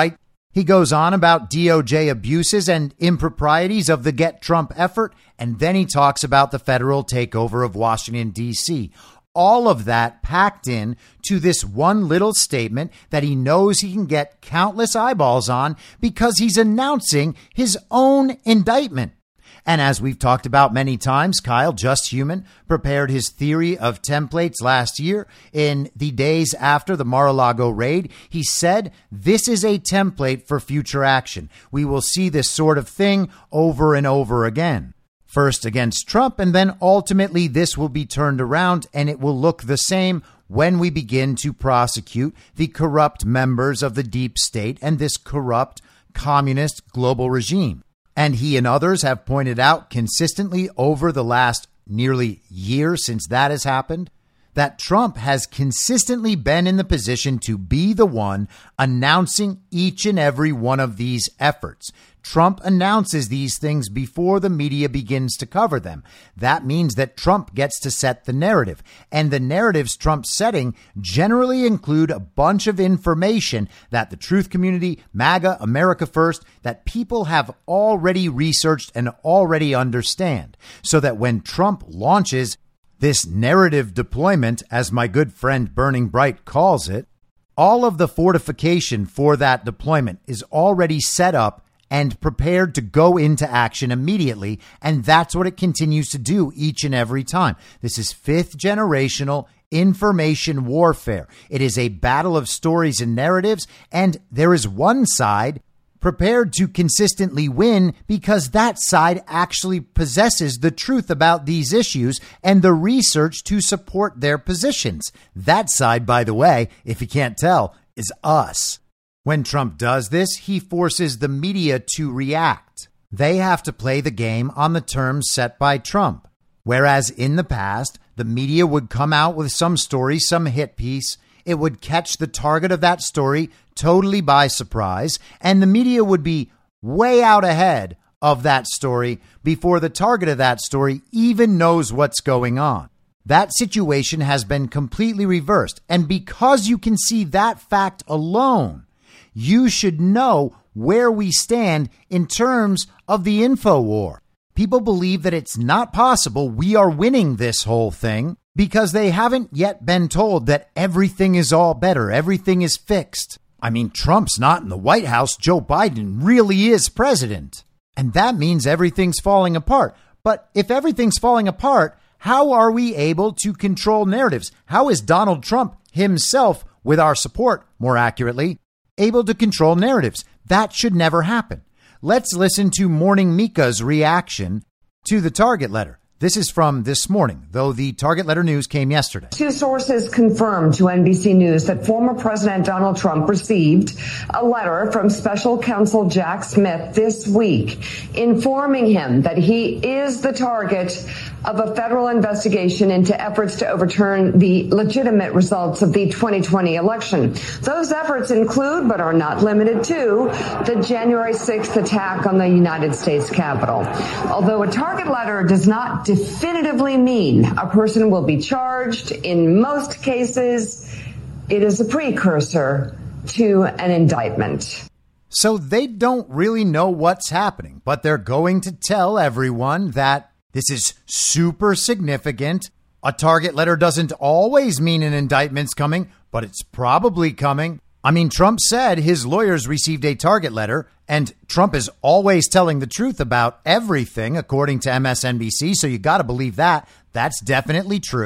He goes on about DOJ abuses and improprieties of the Get Trump effort, and then he talks about the federal takeover of Washington, D.C. All of that packed in to this one little statement that he knows he can get countless eyeballs on because he's announcing his own indictment. And as we've talked about many times, Kyle Just Human prepared his theory of templates last year in the days after the Mar-a-Lago raid. He said this is a template for future action. We will see this sort of thing over and over again. First against Trump, and then ultimately this will be turned around and it will look the same when we begin to prosecute the corrupt members of the deep state and this corrupt communist global regime. And he and others have pointed out consistently over the last nearly year since that has happened, that Trump has consistently been in the position to be the one announcing each and every one of these efforts. Trump announces these things before the media begins to cover them. That means that Trump gets to set the narrative. And the narratives Trump's setting generally include a bunch of information that the truth community, MAGA, America First, that people have already researched and already understand. So that when Trump launches this narrative deployment, as my good friend Burning Bright calls it, all of the fortification for that deployment is already set up and prepared to go into action immediately. And that's what it continues to do each and every time. This is fifth generational information warfare. It is a battle of stories and narratives. And there is one side prepared to consistently win because that side actually possesses the truth about these issues and the research to support their positions. That side, by the way, if you can't tell, is us. When Trump does this, he forces the media to react. They have to play the game on the terms set by Trump. Whereas in the past, the media would come out with some story, some hit piece. It would catch the target of that story totally by surprise, and the media would be way out ahead of that story before the target of that story even knows what's going on. That situation has been completely reversed. And because you can see that fact alone, you should know where we stand in terms of the info war. People believe that it's not possible we are winning this whole thing because they haven't yet been told that everything is all better, everything is fixed. I mean, Trump's not in the White House. Joe Biden really is president. And that means everything's falling apart. But if everything's falling apart, how are we able to control narratives? How is Donald Trump himself, with our support, more accurately, able to control narratives? That should never happen. Let's listen to Morning Mika's reaction to the Target letter. This is from this morning, though the Target letter news came yesterday. Two sources confirmed to NBC News that former President Donald Trump received a letter from Special Counsel Jack Smith this week informing him that he is the target of a federal investigation into efforts to overturn the legitimate results of the 2020 election. Those efforts include, but are not limited to, the January 6th attack on the United States Capitol. Although a target letter does not definitively mean a person will be charged, in most cases, it is a precursor to an indictment. So they don't really know what's happening, but they're going to tell everyone that this is super significant. A target letter doesn't always mean an indictment's coming, but it's probably coming. I mean, Trump said his lawyers received a target letter, and Trump is always telling the truth about everything, according to MSNBC. So you got to believe that. That's definitely true.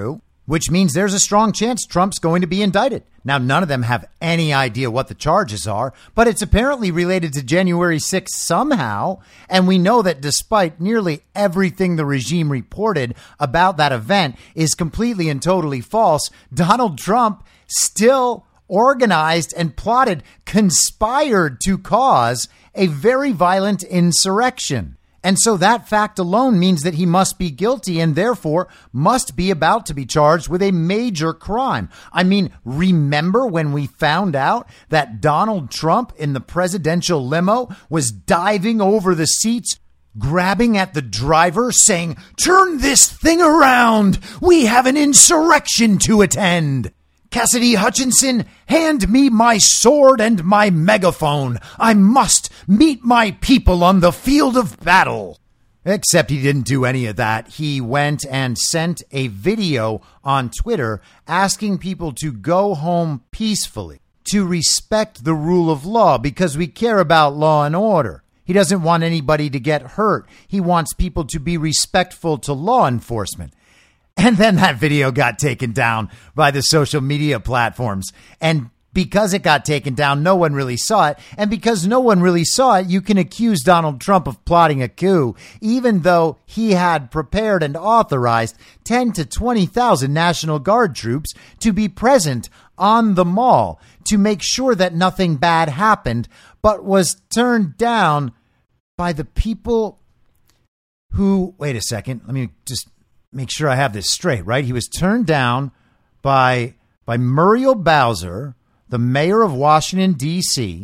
which means there's a strong chance Trump's going to be indicted. Now, none of them have any idea what the charges are, but it's apparently related to January 6th somehow. And we know that despite nearly everything the regime reported about that event is completely and totally false, Donald Trump still organized and plotted, conspired to cause a very violent insurrection. And so that fact alone means that he must be guilty and therefore must be about to be charged with a major crime. I mean, remember when we found out that Donald Trump in the presidential limo was diving over the seats, grabbing at the driver, saying, "Turn this thing around. We have an insurrection to attend. Cassidy Hutchinson, hand me my sword and my megaphone. I must meet my people on the field of battle." Except he didn't do any of that. He went and sent a video on Twitter asking people to go home peacefully, to respect the rule of law, because we care about law and order. He doesn't want anybody to get hurt. He wants people to be respectful to law enforcement. And then that video got taken down by the social media platforms. And because it got taken down, no one really saw it. And because no one really saw it, you can accuse Donald Trump of plotting a coup, even though he had prepared and authorized 10 to 20,000 National Guard troops to be present on the mall to make sure that nothing bad happened, but was turned down by the people who, wait a second, let me just make sure I have this straight, right? He was turned down by Muriel Bowser, the mayor of Washington, D.C.,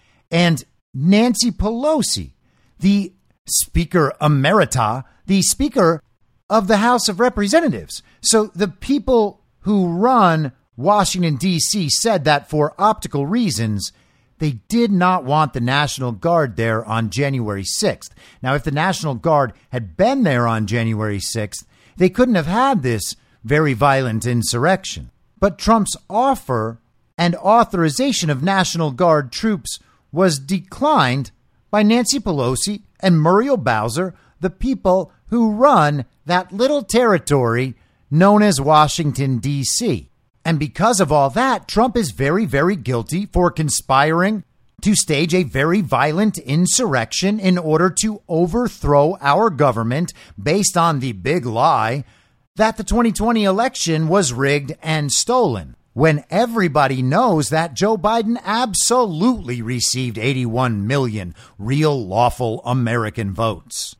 and Nancy Pelosi, the Speaker Emerita, the Speaker of the House of Representatives. So the people who run Washington, D.C. said that for optical reasons, they did not want the National Guard there on January 6th. Now, if the National Guard had been there on January 6th, they couldn't have had this very violent insurrection. But Trump's offer and authorization of National Guard troops was declined by Nancy Pelosi and Muriel Bowser, the people who run that little territory known as Washington, D.C. And because of all that, Trump is very, very guilty for conspiring to stage a very violent insurrection in order to overthrow our government based on the big lie that the 2020 election was rigged and stolen, when everybody knows that Joe Biden absolutely received 81 million real lawful American votes.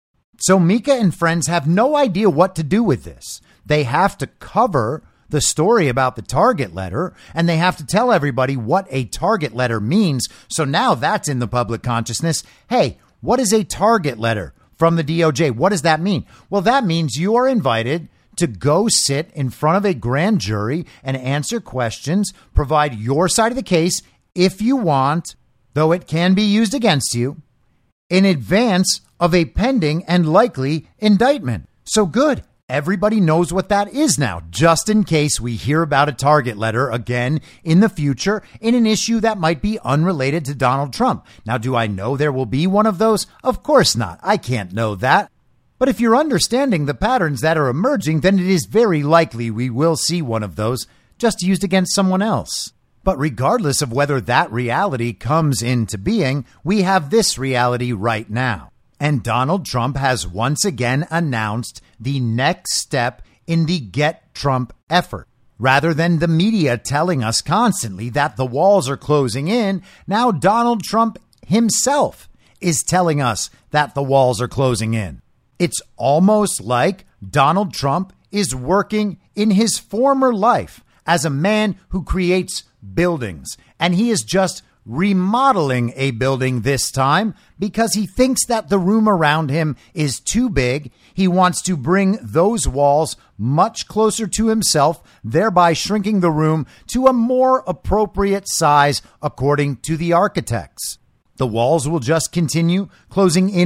So Mika and friends have no idea what to do with this. They have to cover the story about the target letter, and they have to tell everybody what a target letter means. So now that's in the public consciousness. Hey, what is a target letter from the DOJ? What does that mean? Well, that means you are invited to go sit in front of a grand jury and answer questions, provide your side of the case if you want, though it can be used against you, in advance of a pending and likely indictment. So good. Everybody knows what that is now, just in case we hear about a target letter again in the future in an issue that might be unrelated to Donald Trump. Now, do I know there will be one of those? Of course not. I can't know that. But if you're understanding the patterns that are emerging, then it is very likely we will see one of those just used against someone else. But regardless of whether that reality comes into being, we have this reality right now. And Donald Trump has once again announced the next step in the Get Trump effort. Rather than the media telling us constantly that the walls are closing in, now Donald Trump himself is telling us that the walls are closing in. It's almost like Donald Trump is working in his former life as a man who creates buildings, and he is just remodeling a building this time because he thinks that the room around him is too big. He wants to bring those walls much closer to himself, thereby shrinking the room to a more appropriate size according to the architects. The walls will just continue closing in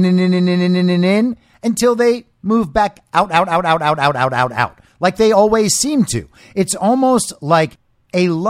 until they move back out, like they always seem to. It's almost like a lung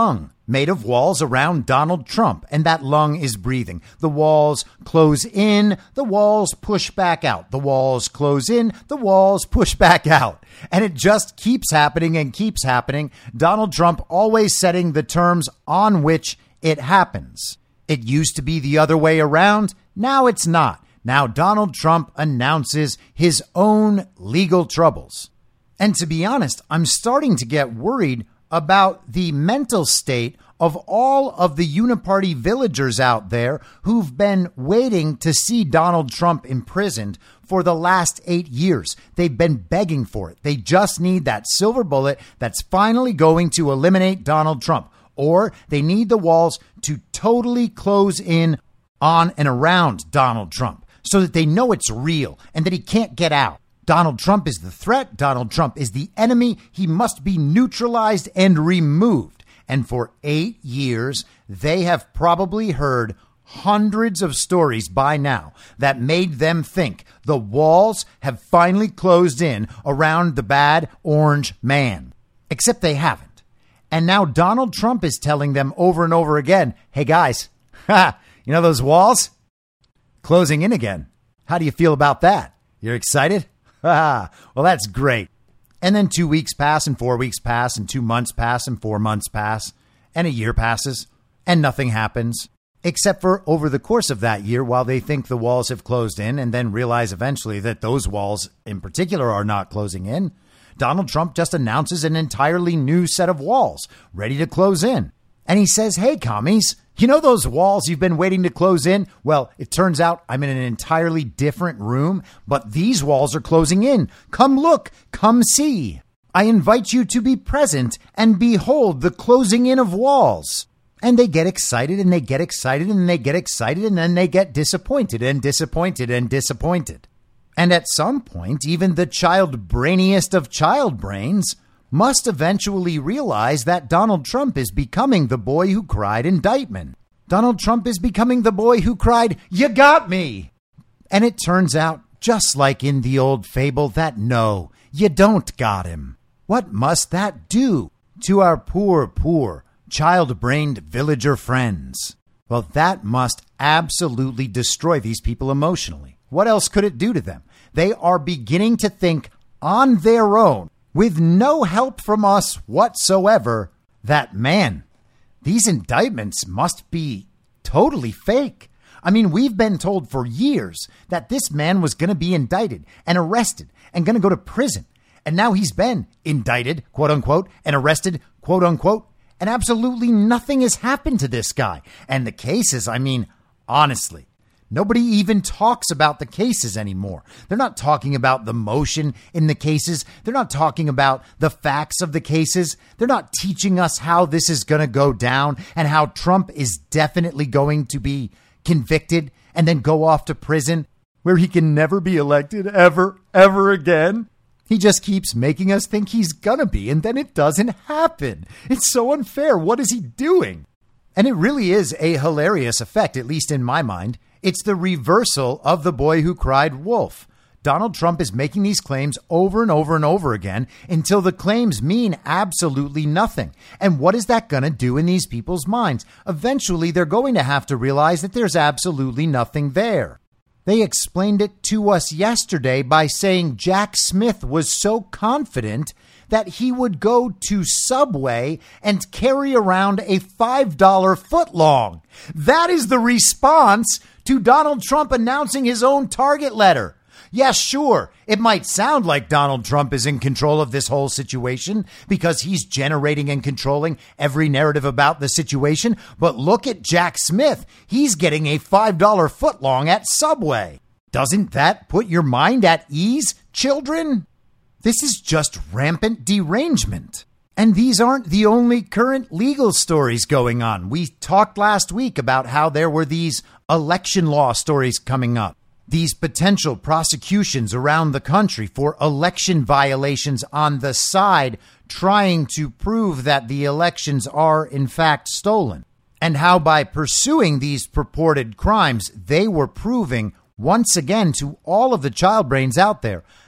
made of walls around Donald Trump, and that lung is breathing. The walls close in, the walls push back out. The walls close in, the walls push back out. And it just keeps happening and keeps happening. Donald Trump always setting the terms on which it happens. It used to be the other way around. Now it's not. Now Donald Trump announces his own legal troubles. And to be honest, I'm starting to get worried about the mental state of all of the uniparty villagers out there who've been waiting to see Donald Trump imprisoned for the last 8 years. They've been begging for it. They just need that silver bullet that's finally going to eliminate Donald Trump. Or they need the walls to totally close in on and around Donald Trump so that they know it's real and that he can't get out. Donald Trump is the threat. Donald Trump is the enemy. He must be neutralized and removed. And for 8 years, they have probably heard hundreds of stories by now that made them think the walls have finally closed in around the bad orange man. Except they haven't. And now Donald Trump is telling them over and over again, hey guys, you know those walls? Closing in again. How do you feel about that? You're excited? Well, that's great. And then 2 weeks pass and 4 weeks pass and 2 months pass and 4 months pass and a year passes and nothing happens except for over the course of that year while they think the walls have closed in and then realize eventually that those walls in particular are not closing in. Donald Trump just announces an entirely new set of walls ready to close in. And he says, hey, commies, you know those walls you've been waiting to close in? Well, it turns out I'm in an entirely different room, but these walls are closing in. Come look, come see. I invite you to be present and behold the closing in of walls. And they get excited and they get excited and they get excited and then they get disappointed and disappointed and disappointed. And at some point, even the child brainiest of child brains must eventually realize that Donald Trump is becoming the boy who cried indictment. Donald Trump is becoming the boy who cried, you got me. And it turns out, just like in the old fable, that no, you don't got him. What must that do to our poor, child-brained villager friends? Well, that must absolutely destroy these people emotionally. What else could it do to them? They are beginning to think on their own, with no help from us whatsoever, that, man, these indictments must be totally fake. I mean, we've been told for years that this man was going to be indicted and arrested and going to go to prison. And now he's been indicted, quote unquote, and arrested, quote unquote, and absolutely nothing has happened to this guy. And the cases, I mean, honestly, nobody even talks about the cases anymore. They're not talking about the motion in the cases. They're not talking about the facts of the cases. They're not teaching us how this is going to go down and how Trump is definitely going to be convicted and then go off to prison where he can never be elected ever again. He just keeps making us think he's going to be, and then it doesn't happen. It's so unfair. What is he doing? And it really is a hilarious effect, at least in my mind. It's the reversal of the boy who cried wolf. Donald Trump is making these claims over and over and over again until the claims mean absolutely nothing. And what is that going to do in these people's minds? Eventually, they're going to have to realize that there's absolutely nothing there. They explained it to us yesterday by saying Jack Smith was so confident that he would go to Subway and carry around a $5 footlong. That is the response to Donald Trump announcing his own target letter. Yes, sure, it might sound like Donald Trump is in control of this whole situation because he's generating and controlling every narrative about the situation. But look at Jack Smith. He's getting a $5 footlong at Subway. Doesn't that put your mind at ease, children? This is just rampant derangement. And these aren't the only current legal stories going on. We talked last week about how there were these election law stories coming up. These potential prosecutions around the country for election violations on the side trying to prove that the elections are in fact stolen. And how by pursuing these purported crimes, they were proving once again to all of the child brains out there,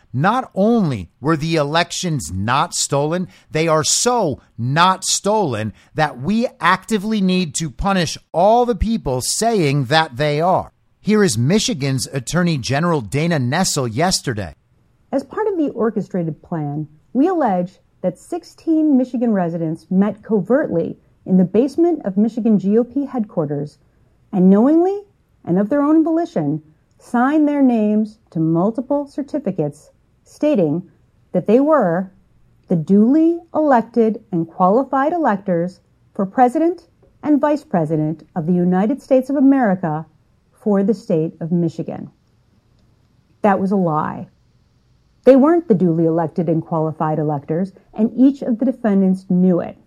not only were the elections not stolen, they are so not stolen that we actively need to punish all the people saying that they are. Here is Michigan's Attorney General Dana Nessel yesterday. As part of the orchestrated plan, we allege that 16 Michigan residents met covertly in the basement of Michigan GOP headquarters and knowingly and of their own volition signed their names to multiple certificates stating that they were the duly elected and qualified electors for President and Vice President of the United States of America for the state of Michigan. That was a lie. They weren't the duly elected and qualified electors, and each of the defendants knew it.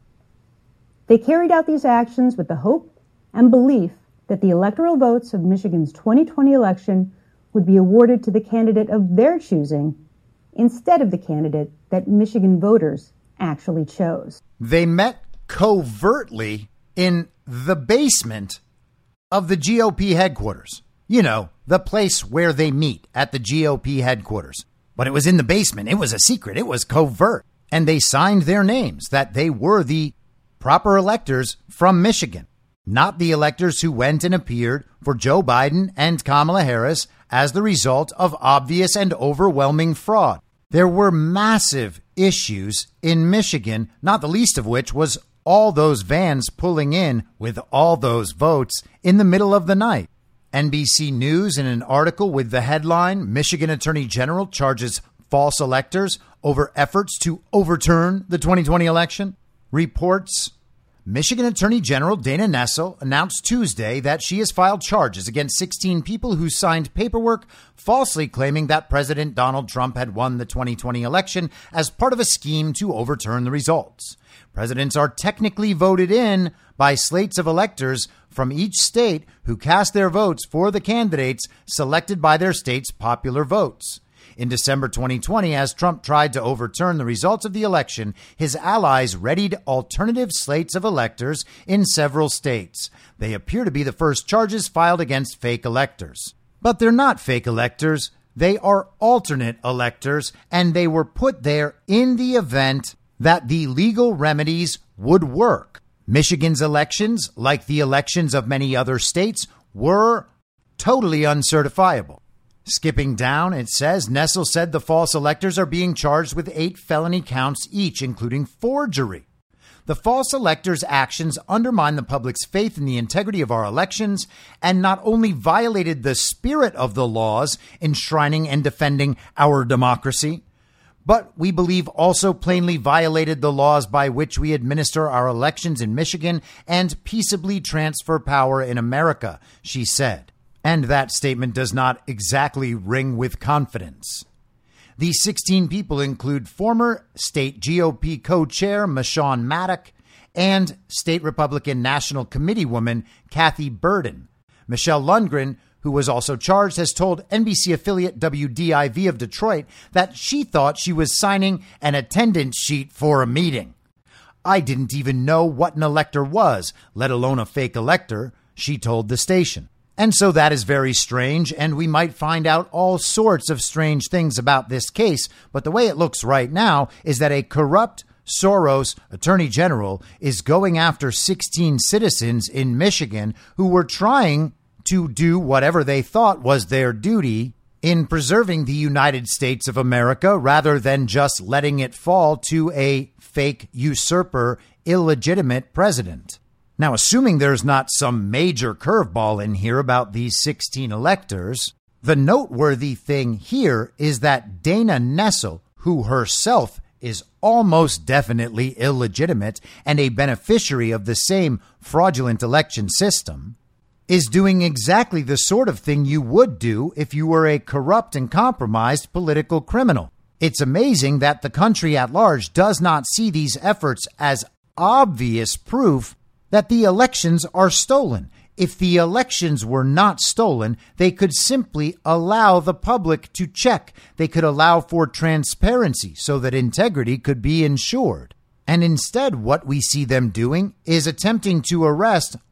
They carried out these actions with the hope and belief that the electoral votes of Michigan's 2020 election would be awarded to the candidate of their choosing instead of the candidate that Michigan voters actually chose. They met covertly in the basement of the GOP headquarters. You know, the place where they meet at the GOP headquarters. But it was in the basement. It was a secret. It was covert. And they signed their names that they were the proper electors from Michigan, not the electors who went and appeared for Joe Biden and Kamala Harris as the result of obvious and overwhelming fraud. There were massive issues in Michigan, not the least of which was all those vans pulling in with all those votes in the middle of the night. NBC News, in an article with the headline, Michigan Attorney General charges false electors over efforts to overturn the 2020 election, reports Michigan Attorney General Dana Nessel announced Tuesday that she has filed charges against 16 people who signed paperwork falsely claiming that President Donald Trump had won the 2020 election as part of a scheme to overturn the results. Presidents are technically voted in by slates of electors from each state who cast their votes for the candidates selected by their state's popular votes. In December 2020, as Trump tried to overturn the results of the election, his allies readied alternative slates of electors in several states. They appear to be the first charges filed against fake electors. But they're not fake electors. They are alternate electors, and they were put there in the event that the legal remedies would work. Michigan's elections, like the elections of many other states, were totally uncertifiable. Skipping down, it says, Nessel said the false electors are being charged with 8 felony counts each, including forgery. The false electors' actions undermine the public's faith in the integrity of our elections and not only violated the spirit of the laws enshrining and defending our democracy, but we believe also plainly violated the laws by which we administer our elections in Michigan and peaceably transfer power in America, she said. And that statement does not exactly ring with confidence. These 16 people include former state GOP co-chair Meshawn Maddock and state Republican National Committee woman Kathy Burden. Michelle Lundgren, who was also charged, has told NBC affiliate WDIV of Detroit that she thought she was signing an attendance sheet for a meeting. I didn't even know what an elector was, let alone a fake elector, she told the station. And so that is very strange, and we might find out all sorts of strange things about this case. But the way it looks right now is that a corrupt Soros attorney general is going after 16 citizens in Michigan who were trying to do whatever they thought was their duty in preserving the United States of America rather than just letting it fall to a fake usurper, illegitimate president. Now, assuming there's not some major curveball in here about these 16 electors, the noteworthy thing here is that Dana Nessel, who herself is almost definitely illegitimate and a beneficiary of the same fraudulent election system, is doing exactly the sort of thing you would do if you were a corrupt and compromised political criminal. It's amazing that the country at large does not see these efforts as obvious proof that the elections are stolen. If the elections were not stolen, they could simply allow the public to check. They could allow for transparency so that integrity could be ensured. And instead, what we see them doing is attempting to arrest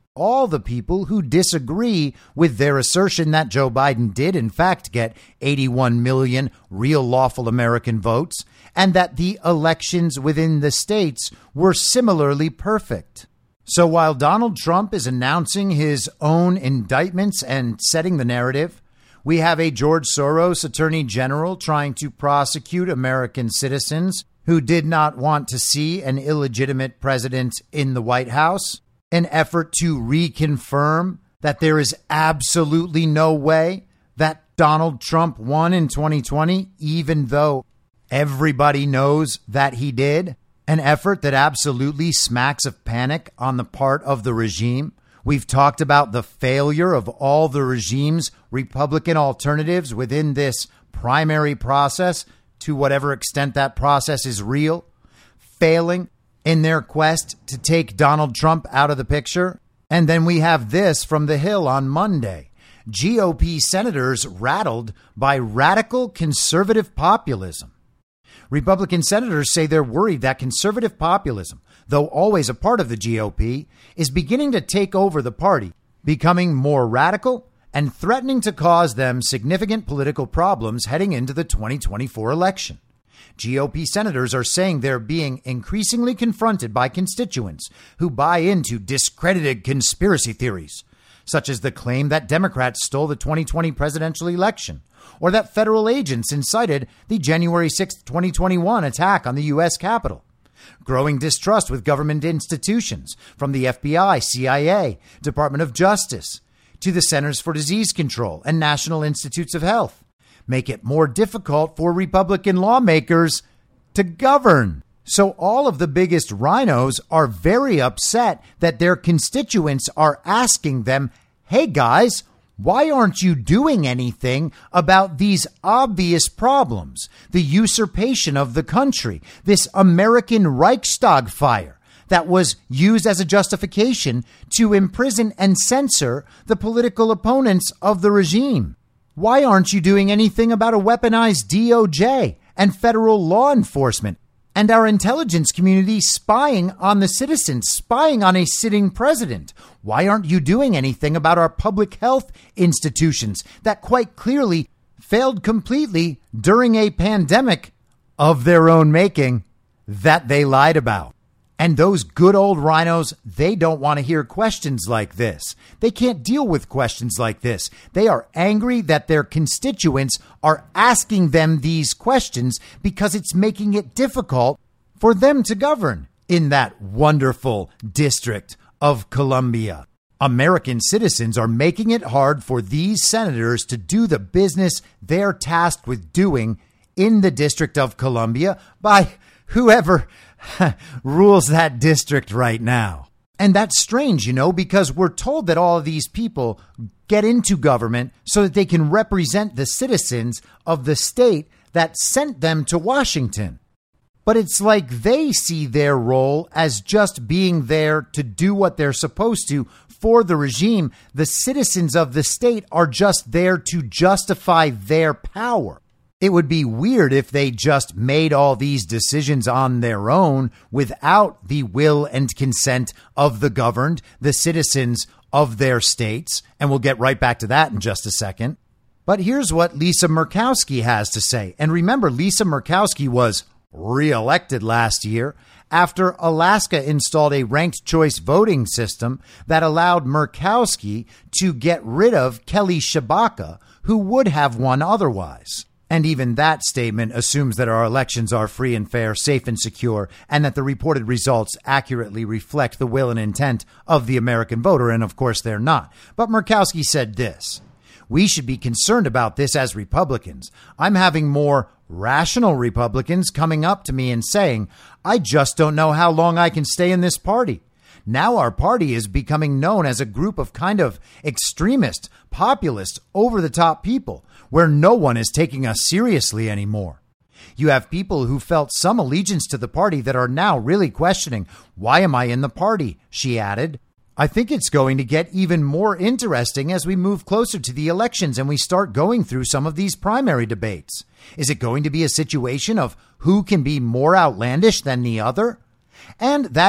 all the people who disagree with their assertion that Joe Biden did, in fact, get 81 million real lawful American votes, and that the elections within the states were similarly perfect. So while Donald Trump is announcing his own indictments and setting the narrative, we have a George Soros attorney general trying to prosecute American citizens who did not want to see an illegitimate president in the White House, an effort to reconfirm that there is absolutely no way that Donald Trump won in 2020, even though everybody knows that he did, an effort that absolutely smacks of panic on the part of the regime. We've talked about the failure of all the regime's Republican alternatives within this primary process, to whatever extent that process is real, failing in their quest to take Donald Trump out of the picture. And then we have this from The Hill on Monday. GOP senators rattled by radical conservative populism. Republican senators say they're worried that conservative populism, though always a part of the GOP, is beginning to take over the party, becoming more radical and threatening to cause them significant political problems heading into the 2024 election. GOP senators are saying they're being increasingly confronted by constituents who buy into discredited conspiracy theories, such as the claim that Democrats stole the 2020 presidential election, or that federal agents incited the January 6, 2021 attack on the U.S. Capitol. Growing distrust with government institutions, from the FBI, CIA, Department of Justice, to the Centers for Disease Control and National Institutes of Health, make it more difficult for Republican lawmakers to govern. So all of the biggest rhinos are very upset that their constituents are asking them, hey guys, why aren't you doing anything about these obvious problems? The usurpation of the country, this American Reichstag fire that was used as a justification to imprison and censor the political opponents of the regime. Why aren't you doing anything about a weaponized DOJ and federal law enforcement and our intelligence community spying on the citizens, spying on a sitting president? Why aren't you doing anything about our public health institutions that quite clearly failed completely during a pandemic of their own making that they lied about? And those good old rhinos, they don't want to hear questions like this. They can't deal with questions like this. They are angry that their constituents are asking them these questions because it's making it difficult for them to govern in that wonderful District of Columbia. American citizens are making it hard for these senators to do the business they're tasked with doing in the District of Columbia by whoever rules that district right now. And that's strange, because we're told that all of these people get into government so that they can represent the citizens of the state that sent them to Washington. But it's like they see their role as just being there to do what they're supposed to for the regime. The citizens of the state are just there to justify their power. It would be weird if they just made all these decisions on their own without the will and consent of the governed, the citizens of their states. And we'll get right back to that in just a second. But here's what Lisa Murkowski has to say. And remember, Lisa Murkowski was reelected last year after Alaska installed a ranked choice voting system that allowed Murkowski to get rid of Kelly Tshibaka, who would have won otherwise. And even that statement assumes that our elections are free and fair, safe and secure, and that the reported results accurately reflect the will and intent of the American voter. And of course, they're not. But Murkowski said this: we should be concerned about this as Republicans. I'm having more rational Republicans coming up to me and saying, I just don't know how long I can stay in this party. Now our party is becoming known as a group of kind of extremist, populist, over-the-top people where no one is taking us seriously anymore. You have people who felt some allegiance to the party that are now really questioning, why am I in the party? She added. I think it's going to get even more interesting as we move closer to the elections and we start going through some of these primary debates. Is it going to be a situation of who can be more outlandish than the other? And that is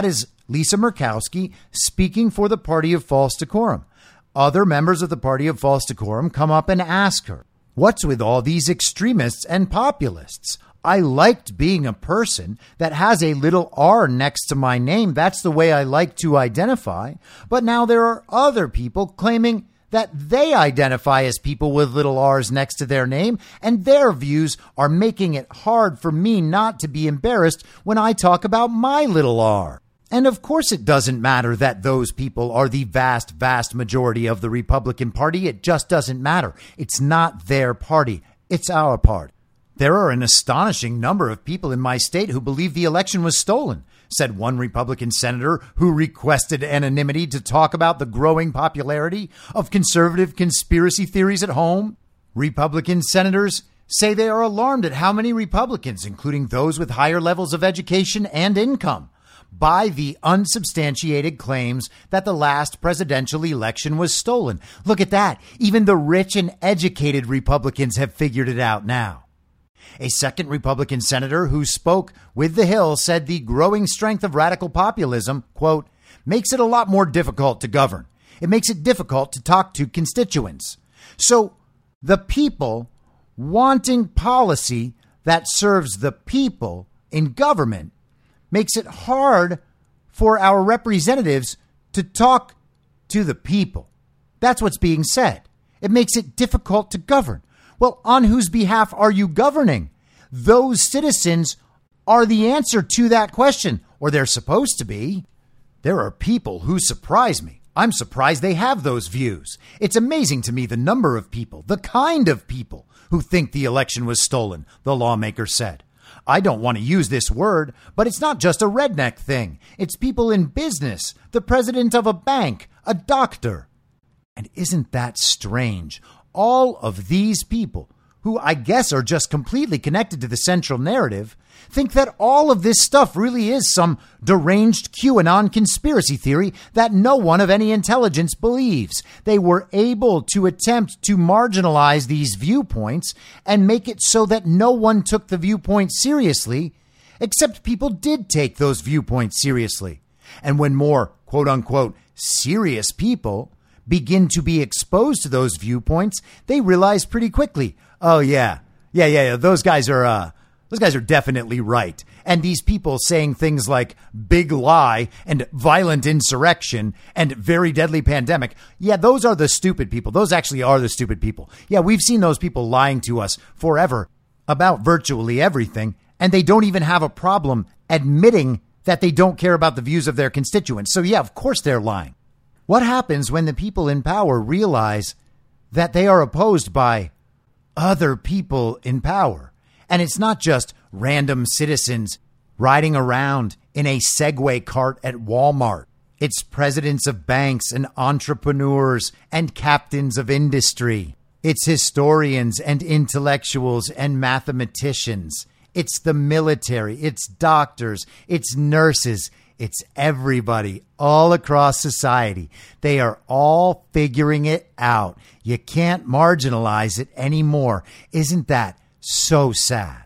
Lisa Murkowski, speaking for the Party of False Decorum. Other members of the Party of False Decorum come up and ask her, what's with all these extremists and populists? I liked being a person that has a little R next to my name. That's the way I like to identify. But now there are other people claiming that they identify as people with little R's next to their name, and their views are making it hard for me not to be embarrassed when I talk about my little R. And of course it doesn't matter that those people are the vast, vast majority of the Republican Party. It just doesn't matter. It's not their party. It's our party. There are an astonishing number of people in my state who believe the election was stolen, said one Republican senator who requested anonymity to talk about the growing popularity of conservative conspiracy theories at home. Republican senators say they are alarmed at how many Republicans, including those with higher levels of education and income, buy the unsubstantiated claims that the last presidential election was stolen. Look at that. Even the rich and educated Republicans have figured it out now. A second Republican senator who spoke with The Hill said the growing strength of radical populism, quote, makes it a lot more difficult to govern. It makes it difficult to talk to constituents. So the people wanting policy that serves the people in government makes it hard for our representatives to talk to the people. That's what's being said. It makes it difficult to govern. Well, on whose behalf are you governing? Those citizens are the answer to that question, or they're supposed to be. There are people who surprise me. I'm surprised they have those views. It's amazing to me the number of people, the kind of people who think the election was stolen, the lawmaker said. I don't want to use this word, but it's not just a redneck thing. It's people in business, the president of a bank, a doctor. And isn't that strange? All of these people, who I guess are just completely connected to the central narrative, think that all of this stuff really is some deranged QAnon conspiracy theory that no one of any intelligence believes. They were able to attempt to marginalize these viewpoints and make it so that no one took the viewpoint seriously, except people did take those viewpoints seriously. And when more, quote unquote, serious people begin to be exposed to those viewpoints, they realize pretty quickly, oh yeah, those guys are definitely right. And these people saying things like big lie and violent insurrection and very deadly pandemic, yeah, those are the stupid people. Those actually are the stupid people. Yeah, we've seen those people lying to us forever about virtually everything, and they don't even have a problem admitting that they don't care about the views of their constituents. So yeah, of course they're lying. What happens when the people in power realize that they are opposed by other people in power? And it's not just random citizens riding around in a Segway cart at Walmart. It's presidents of banks and entrepreneurs and captains of industry. It's historians and intellectuals and mathematicians. It's the military. It's doctors. It's nurses. It's everybody all across society. They are all figuring it out. You can't marginalize it anymore. Isn't that so sad?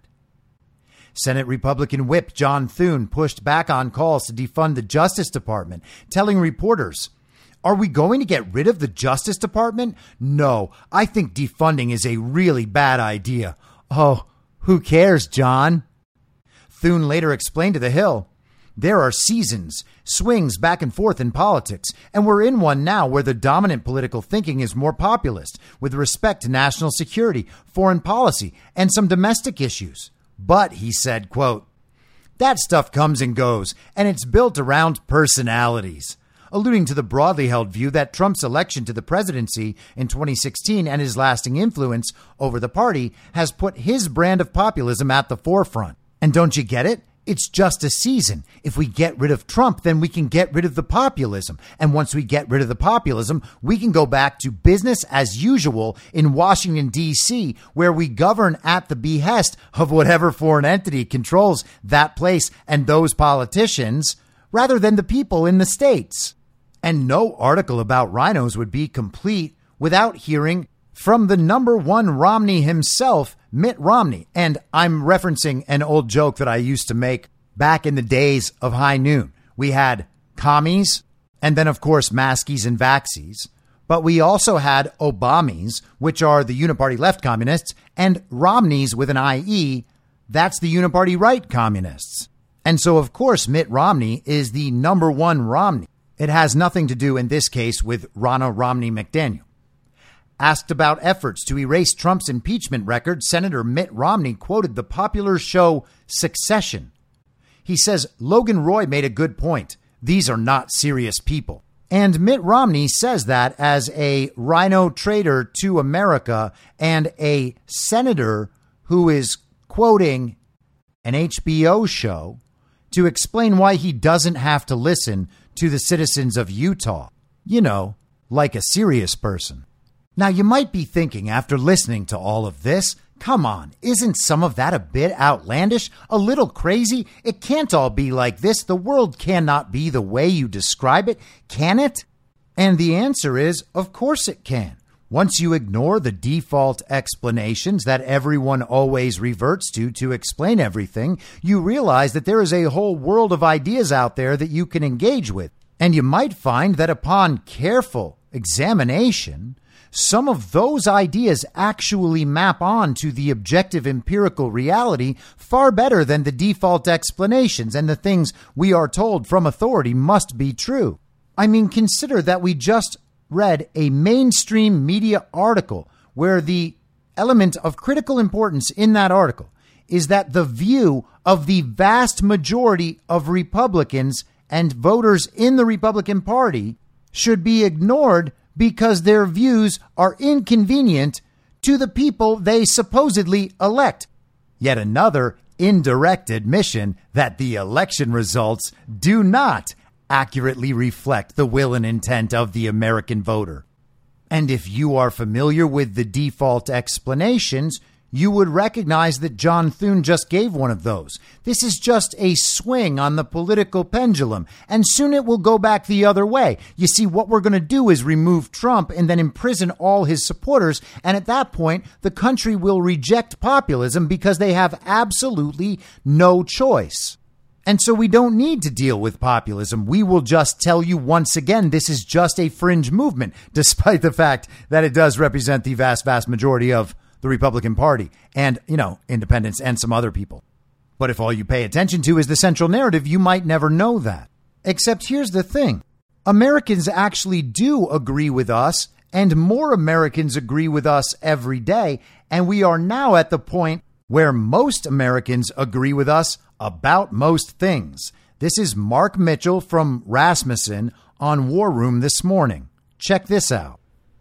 Senate Republican Whip John Thune pushed back on calls to defund the Justice Department, telling reporters, "Are we going to get rid of the Justice Department? No, I think defunding is a really bad idea." Oh, who cares, John? Thune later explained to The Hill, "There are seasons, swings back and forth in politics, and we're in one now where the dominant political thinking is more populist with respect to national security, foreign policy, and some domestic issues. But," he said, quote, "that stuff comes and goes, and it's built around personalities," alluding to the broadly held view that Trump's election to the presidency in 2016 and his lasting influence over the party has put his brand of populism at the forefront. And don't you get it? It's just a season. If we get rid of Trump, then we can get rid of the populism. And once we get rid of the populism, we can go back to business as usual in Washington, D.C., where we govern at the behest of whatever foreign entity controls that place and those politicians, rather than the people in the states. And no article about rhinos would be complete without hearing from the number one Romney himself, Mitt Romney. And I'm referencing an old joke that I used to make back in the days of High Noon. We had commies, and then, of course, maskies and vaxies. But we also had Obamis, which are the uniparty left communists, and Romneys with an IE, that's the uniparty right communists. And so, of course, Mitt Romney is the number one Romney. It has nothing to do in this case with Ronna Romney McDaniel. Asked about efforts to erase Trump's impeachment record, Senator Mitt Romney quoted the popular show Succession. He says, Logan Roy made a good point. These are not serious people. And Mitt Romney says that as a rhino traitor to America and a senator who is quoting an HBO show to explain why he doesn't have to listen to the citizens of Utah. You know, like a serious person. Now, you might be thinking after listening to all of this, come on, isn't some of that a bit outlandish, a little crazy? It can't all be like this. The world cannot be the way you describe it, can it? And the answer is, of course it can. Once you ignore the default explanations that everyone always reverts to explain everything, you realize that there is a whole world of ideas out there that you can engage with. And you might find that upon careful examination, some of those ideas actually map on to the objective empirical reality far better than the default explanations and the things we are told from authority must be true. I mean, consider that we just read a mainstream media article where the element of critical importance in that article is that the view of the vast majority of Republicans and voters in the Republican Party should be ignored because their views are inconvenient to the people they supposedly elect. Yet another indirect admission that the election results do not accurately reflect the will and intent of the American voter. And if you are familiar with the default explanations, you would recognize that John Thune just gave one of those. This is just a swing on the political pendulum, and soon it will go back the other way. You see, what we're going to do is remove Trump and then imprison all his supporters, and at that point, the country will reject populism because they have absolutely no choice. And so we don't need to deal with populism. We will just tell you once again, this is just a fringe movement, despite the fact that it does represent the vast, vast majority of the Republican Party and, independents and some other people. But if all you pay attention to is the central narrative, you might never know that. Except here's the thing. Americans actually do agree with us, and more Americans agree with us every day. And we are now at the point where most Americans agree with us about most things. This is Mark Mitchell from Rasmussen on War Room this morning. Check this out.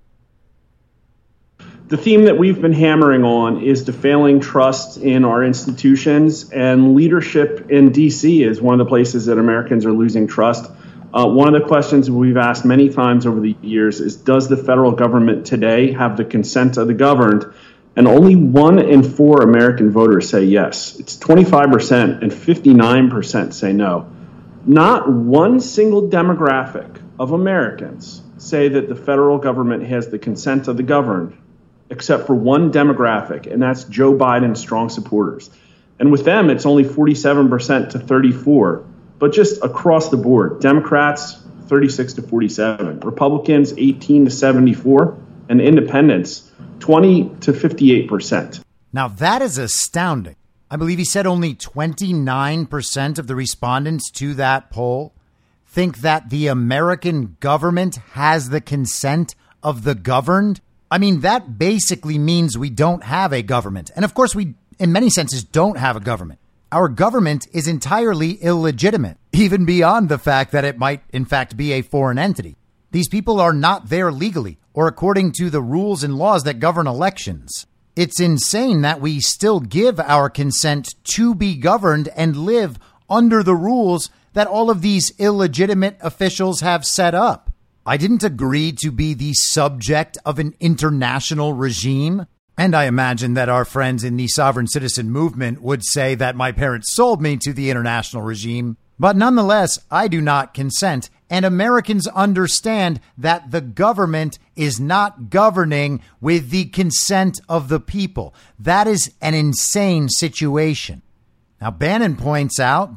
The theme that we've been hammering on is the failing trust in our institutions, and leadership in D.C. is one of the places that Americans are losing trust. One of the questions we've asked many times over the years is, does the federal government today have the consent of the governed? And only 1 in 4 American voters say yes. It's 25% and 59% say no. Not one single demographic of Americans say that the federal government has the consent of the governed, except for one demographic, and that's Joe Biden's strong supporters. And with them, it's only 47% to 34%, but just across the board, Democrats, 36 to 47, Republicans, 18 to 74, and independents, 20 to 58%. Now, that is astounding. I believe he said only 29% of the respondents to that poll think that the American government has the consent of the governed. I mean, that basically means we don't have a government. And of course, we, in many senses, don't have a government. Our government is entirely illegitimate, even beyond the fact that it might, in fact, be a foreign entity. These people are not there legally or according to the rules and laws that govern elections. It's insane that we still give our consent to be governed and live under the rules that all of these illegitimate officials have set up. I didn't agree to be the subject of an international regime. And I imagine that our friends in the sovereign citizen movement would say that my parents sold me to the international regime. But nonetheless, I do not consent. And Americans understand that the government is not governing with the consent of the people. That is an insane situation. Now, Bannon points out that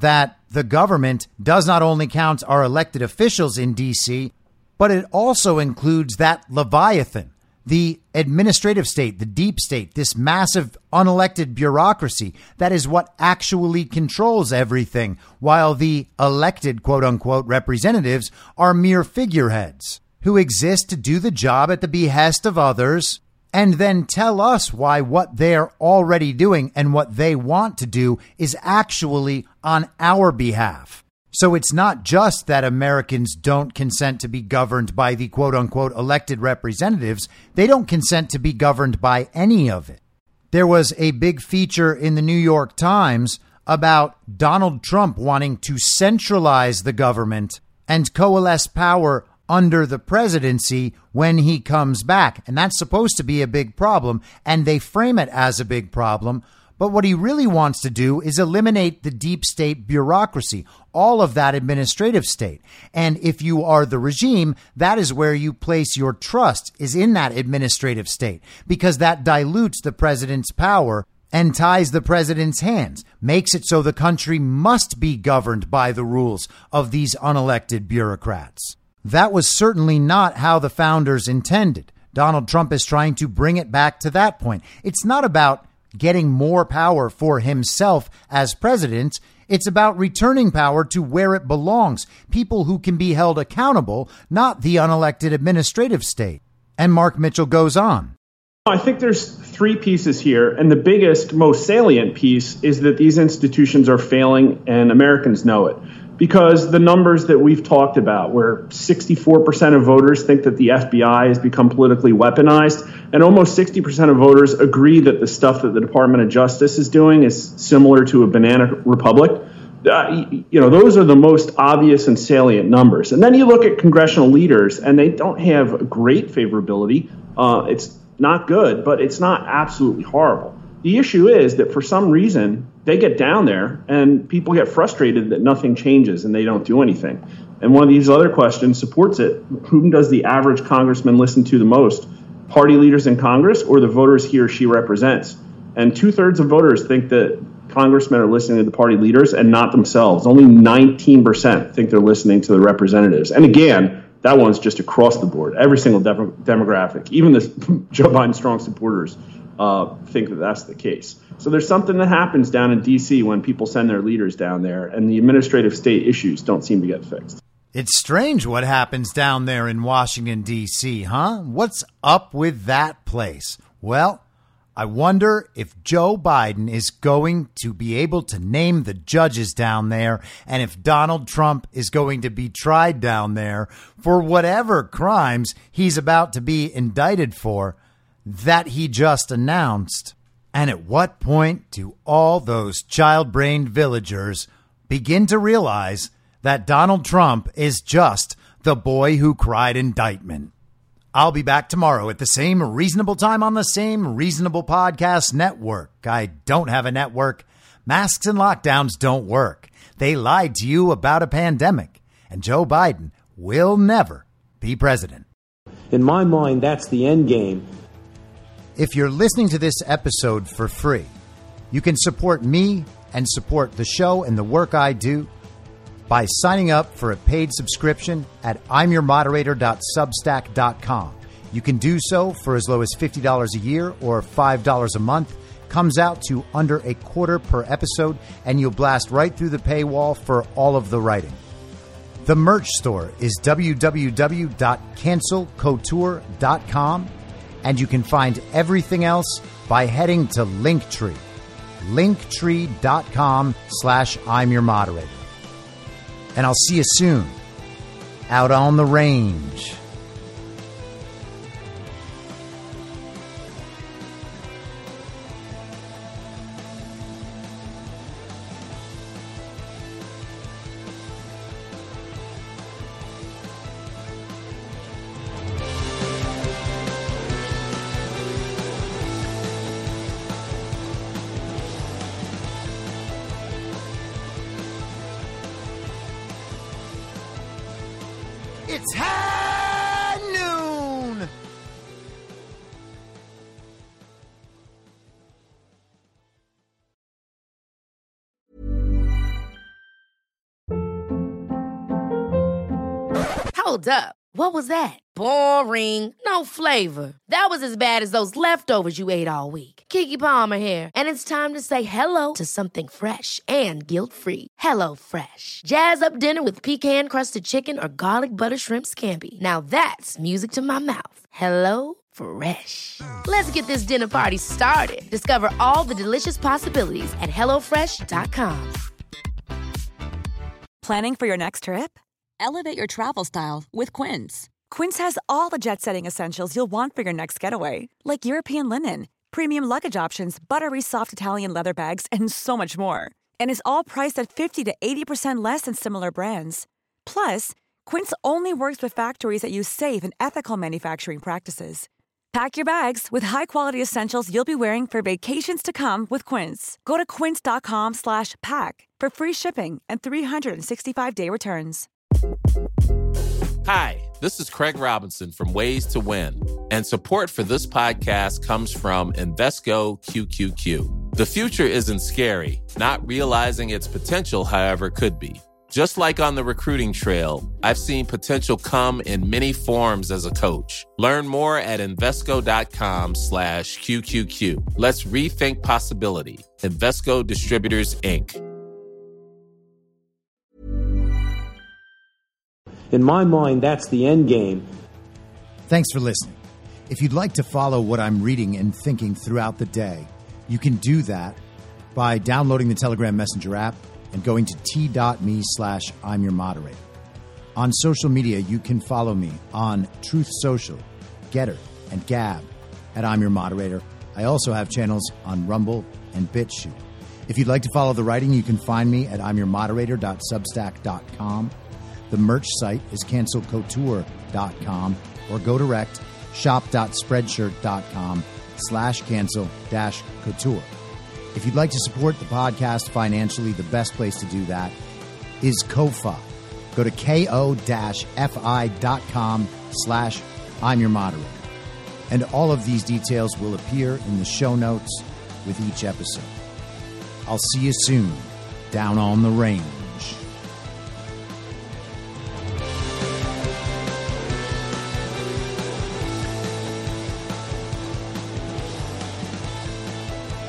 the government does not only count our elected officials in D.C., but it also includes that Leviathan, the administrative state, the deep state, this massive unelected bureaucracy that is what actually controls everything, while the elected, quote unquote, representatives are mere figureheads who exist to do the job at the behest of others and then tell us why what they're already doing and what they want to do is actually on our behalf. So it's not just that Americans don't consent to be governed by the quote unquote elected representatives. They don't consent to be governed by any of it. There was a big feature in the New York Times about Donald Trump wanting to centralize the government and coalesce power under the presidency when he comes back. And that's supposed to be a big problem. And they frame it as a big problem. But what he really wants to do is eliminate the deep state bureaucracy, all of that administrative state. And if you are the regime, that is where you place your trust, is in that administrative state, because that dilutes the president's power and ties the president's hands, makes it so the country must be governed by the rules of these unelected bureaucrats. That was certainly not how the founders intended. Donald Trump is trying to bring it back to that point. It's not about getting more power for himself as president. It's about returning power to where it belongs. People who can be held accountable, not the unelected administrative state. And Mark Mitchell goes on. I think there's three pieces here. And the biggest, most salient piece is that these institutions are failing and Americans know it. Because the numbers that we've talked about, where 64% of voters think that the FBI has become politically weaponized, and almost 60% of voters agree that the stuff that the Department of Justice is doing is similar to a banana republic. Those are the most obvious and salient numbers. And then you look at congressional leaders, and they don't have great favorability. It's not good, but it's not absolutely horrible. The issue is that for some reason, they get down there and people get frustrated that nothing changes and they don't do anything. And one of these other questions supports it. Whom does the average congressman listen to the most? Party leaders in Congress or the voters he or she represents? And 2/3 of voters think that congressmen are listening to the party leaders and not themselves. Only 19% think they're listening to the representatives. And again, that one's just across the board. Every single demographic, even the Joe Biden strong supporters, think that that's the case. So there's something that happens down in D.C. when people send their leaders down there, and the administrative state issues don't seem to get fixed. It's strange what happens down there in Washington, D.C., huh? What's up with that place? Well, I wonder if Joe Biden is going to be able to name the judges down there, and if Donald Trump is going to be tried down there for whatever crimes he's about to be indicted for that he just announced. And at what point do all those child-brained villagers begin to realize that Donald Trump is just the boy who cried indictment? I'll be back tomorrow at the same reasonable time on the same reasonable podcast network. I don't have a network. Masks and lockdowns don't work. They lied to you about a pandemic. And Joe Biden will never be president. In my mind, that's the end game. If you're listening to this episode for free, you can support me and support the show and the work I do by signing up for a paid subscription at imyourmoderator.substack.com. You can do so for as low as $50 a year or $5 a month. Comes out to under $0.25 per episode, and you'll blast right through the paywall for all of the writing. The merch store is www.cancelcouture.com, and you can find everything else by heading to Linktree, linktree.com/imyourmoderator. And I'll see you soon out on the range. It's high noon. Hold up. What was that? Boring. No flavor. That was as bad as those leftovers you ate all week. Keke Palmer here, and it's time to say hello to something fresh and guilt-free. Hello Fresh. Jazz up dinner with pecan-crusted chicken or garlic butter shrimp scampi. Now that's music to my mouth. Hello Fresh. Let's get this dinner party started. Discover all the delicious possibilities at HelloFresh.com. Planning for your next trip? Elevate your travel style with Quince. Quince has all the jet-setting essentials you'll want for your next getaway, like European linen, premium luggage options, buttery soft Italian leather bags, and so much more. And is all priced at 50 to 80% less than similar brands. Plus, Quince only works with factories that use safe and ethical manufacturing practices. Pack your bags with high-quality essentials you'll be wearing for vacations to come with Quince. Go to quince.com/pack for free shipping and 365-day returns. Hi, this is Craig Robinson from Ways to Win, and support for this podcast comes from Invesco QQQ. The future isn't scary. Not realizing its potential, however, could be. Just like on the recruiting trail, I've seen potential come in many forms as a coach. Learn more at Invesco.com/QQQ. Let's rethink possibility. Invesco Distributors, Inc. In my mind, that's the end game. Thanks for listening. If you'd like to follow what I'm reading and thinking throughout the day, you can do that by downloading the Telegram Messenger app and going to t.me/I'm your moderator. On social media, you can follow me on Truth Social, Getter, and Gab at I'm your moderator. I also have channels on Rumble and BitChute. If you'd like to follow the writing, you can find me at imyourmoderator.substack.com. The merch site is cancelcouture.com, or go direct shop.spreadshirt.com/cancel-couture. If you'd like to support the podcast financially, the best place to do that is Ko-Fi. Go to ko-fi.com/I'm your moderator. And all of these details will appear in the show notes with each episode. I'll see you soon down on the range.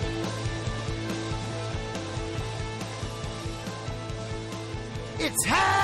It's high.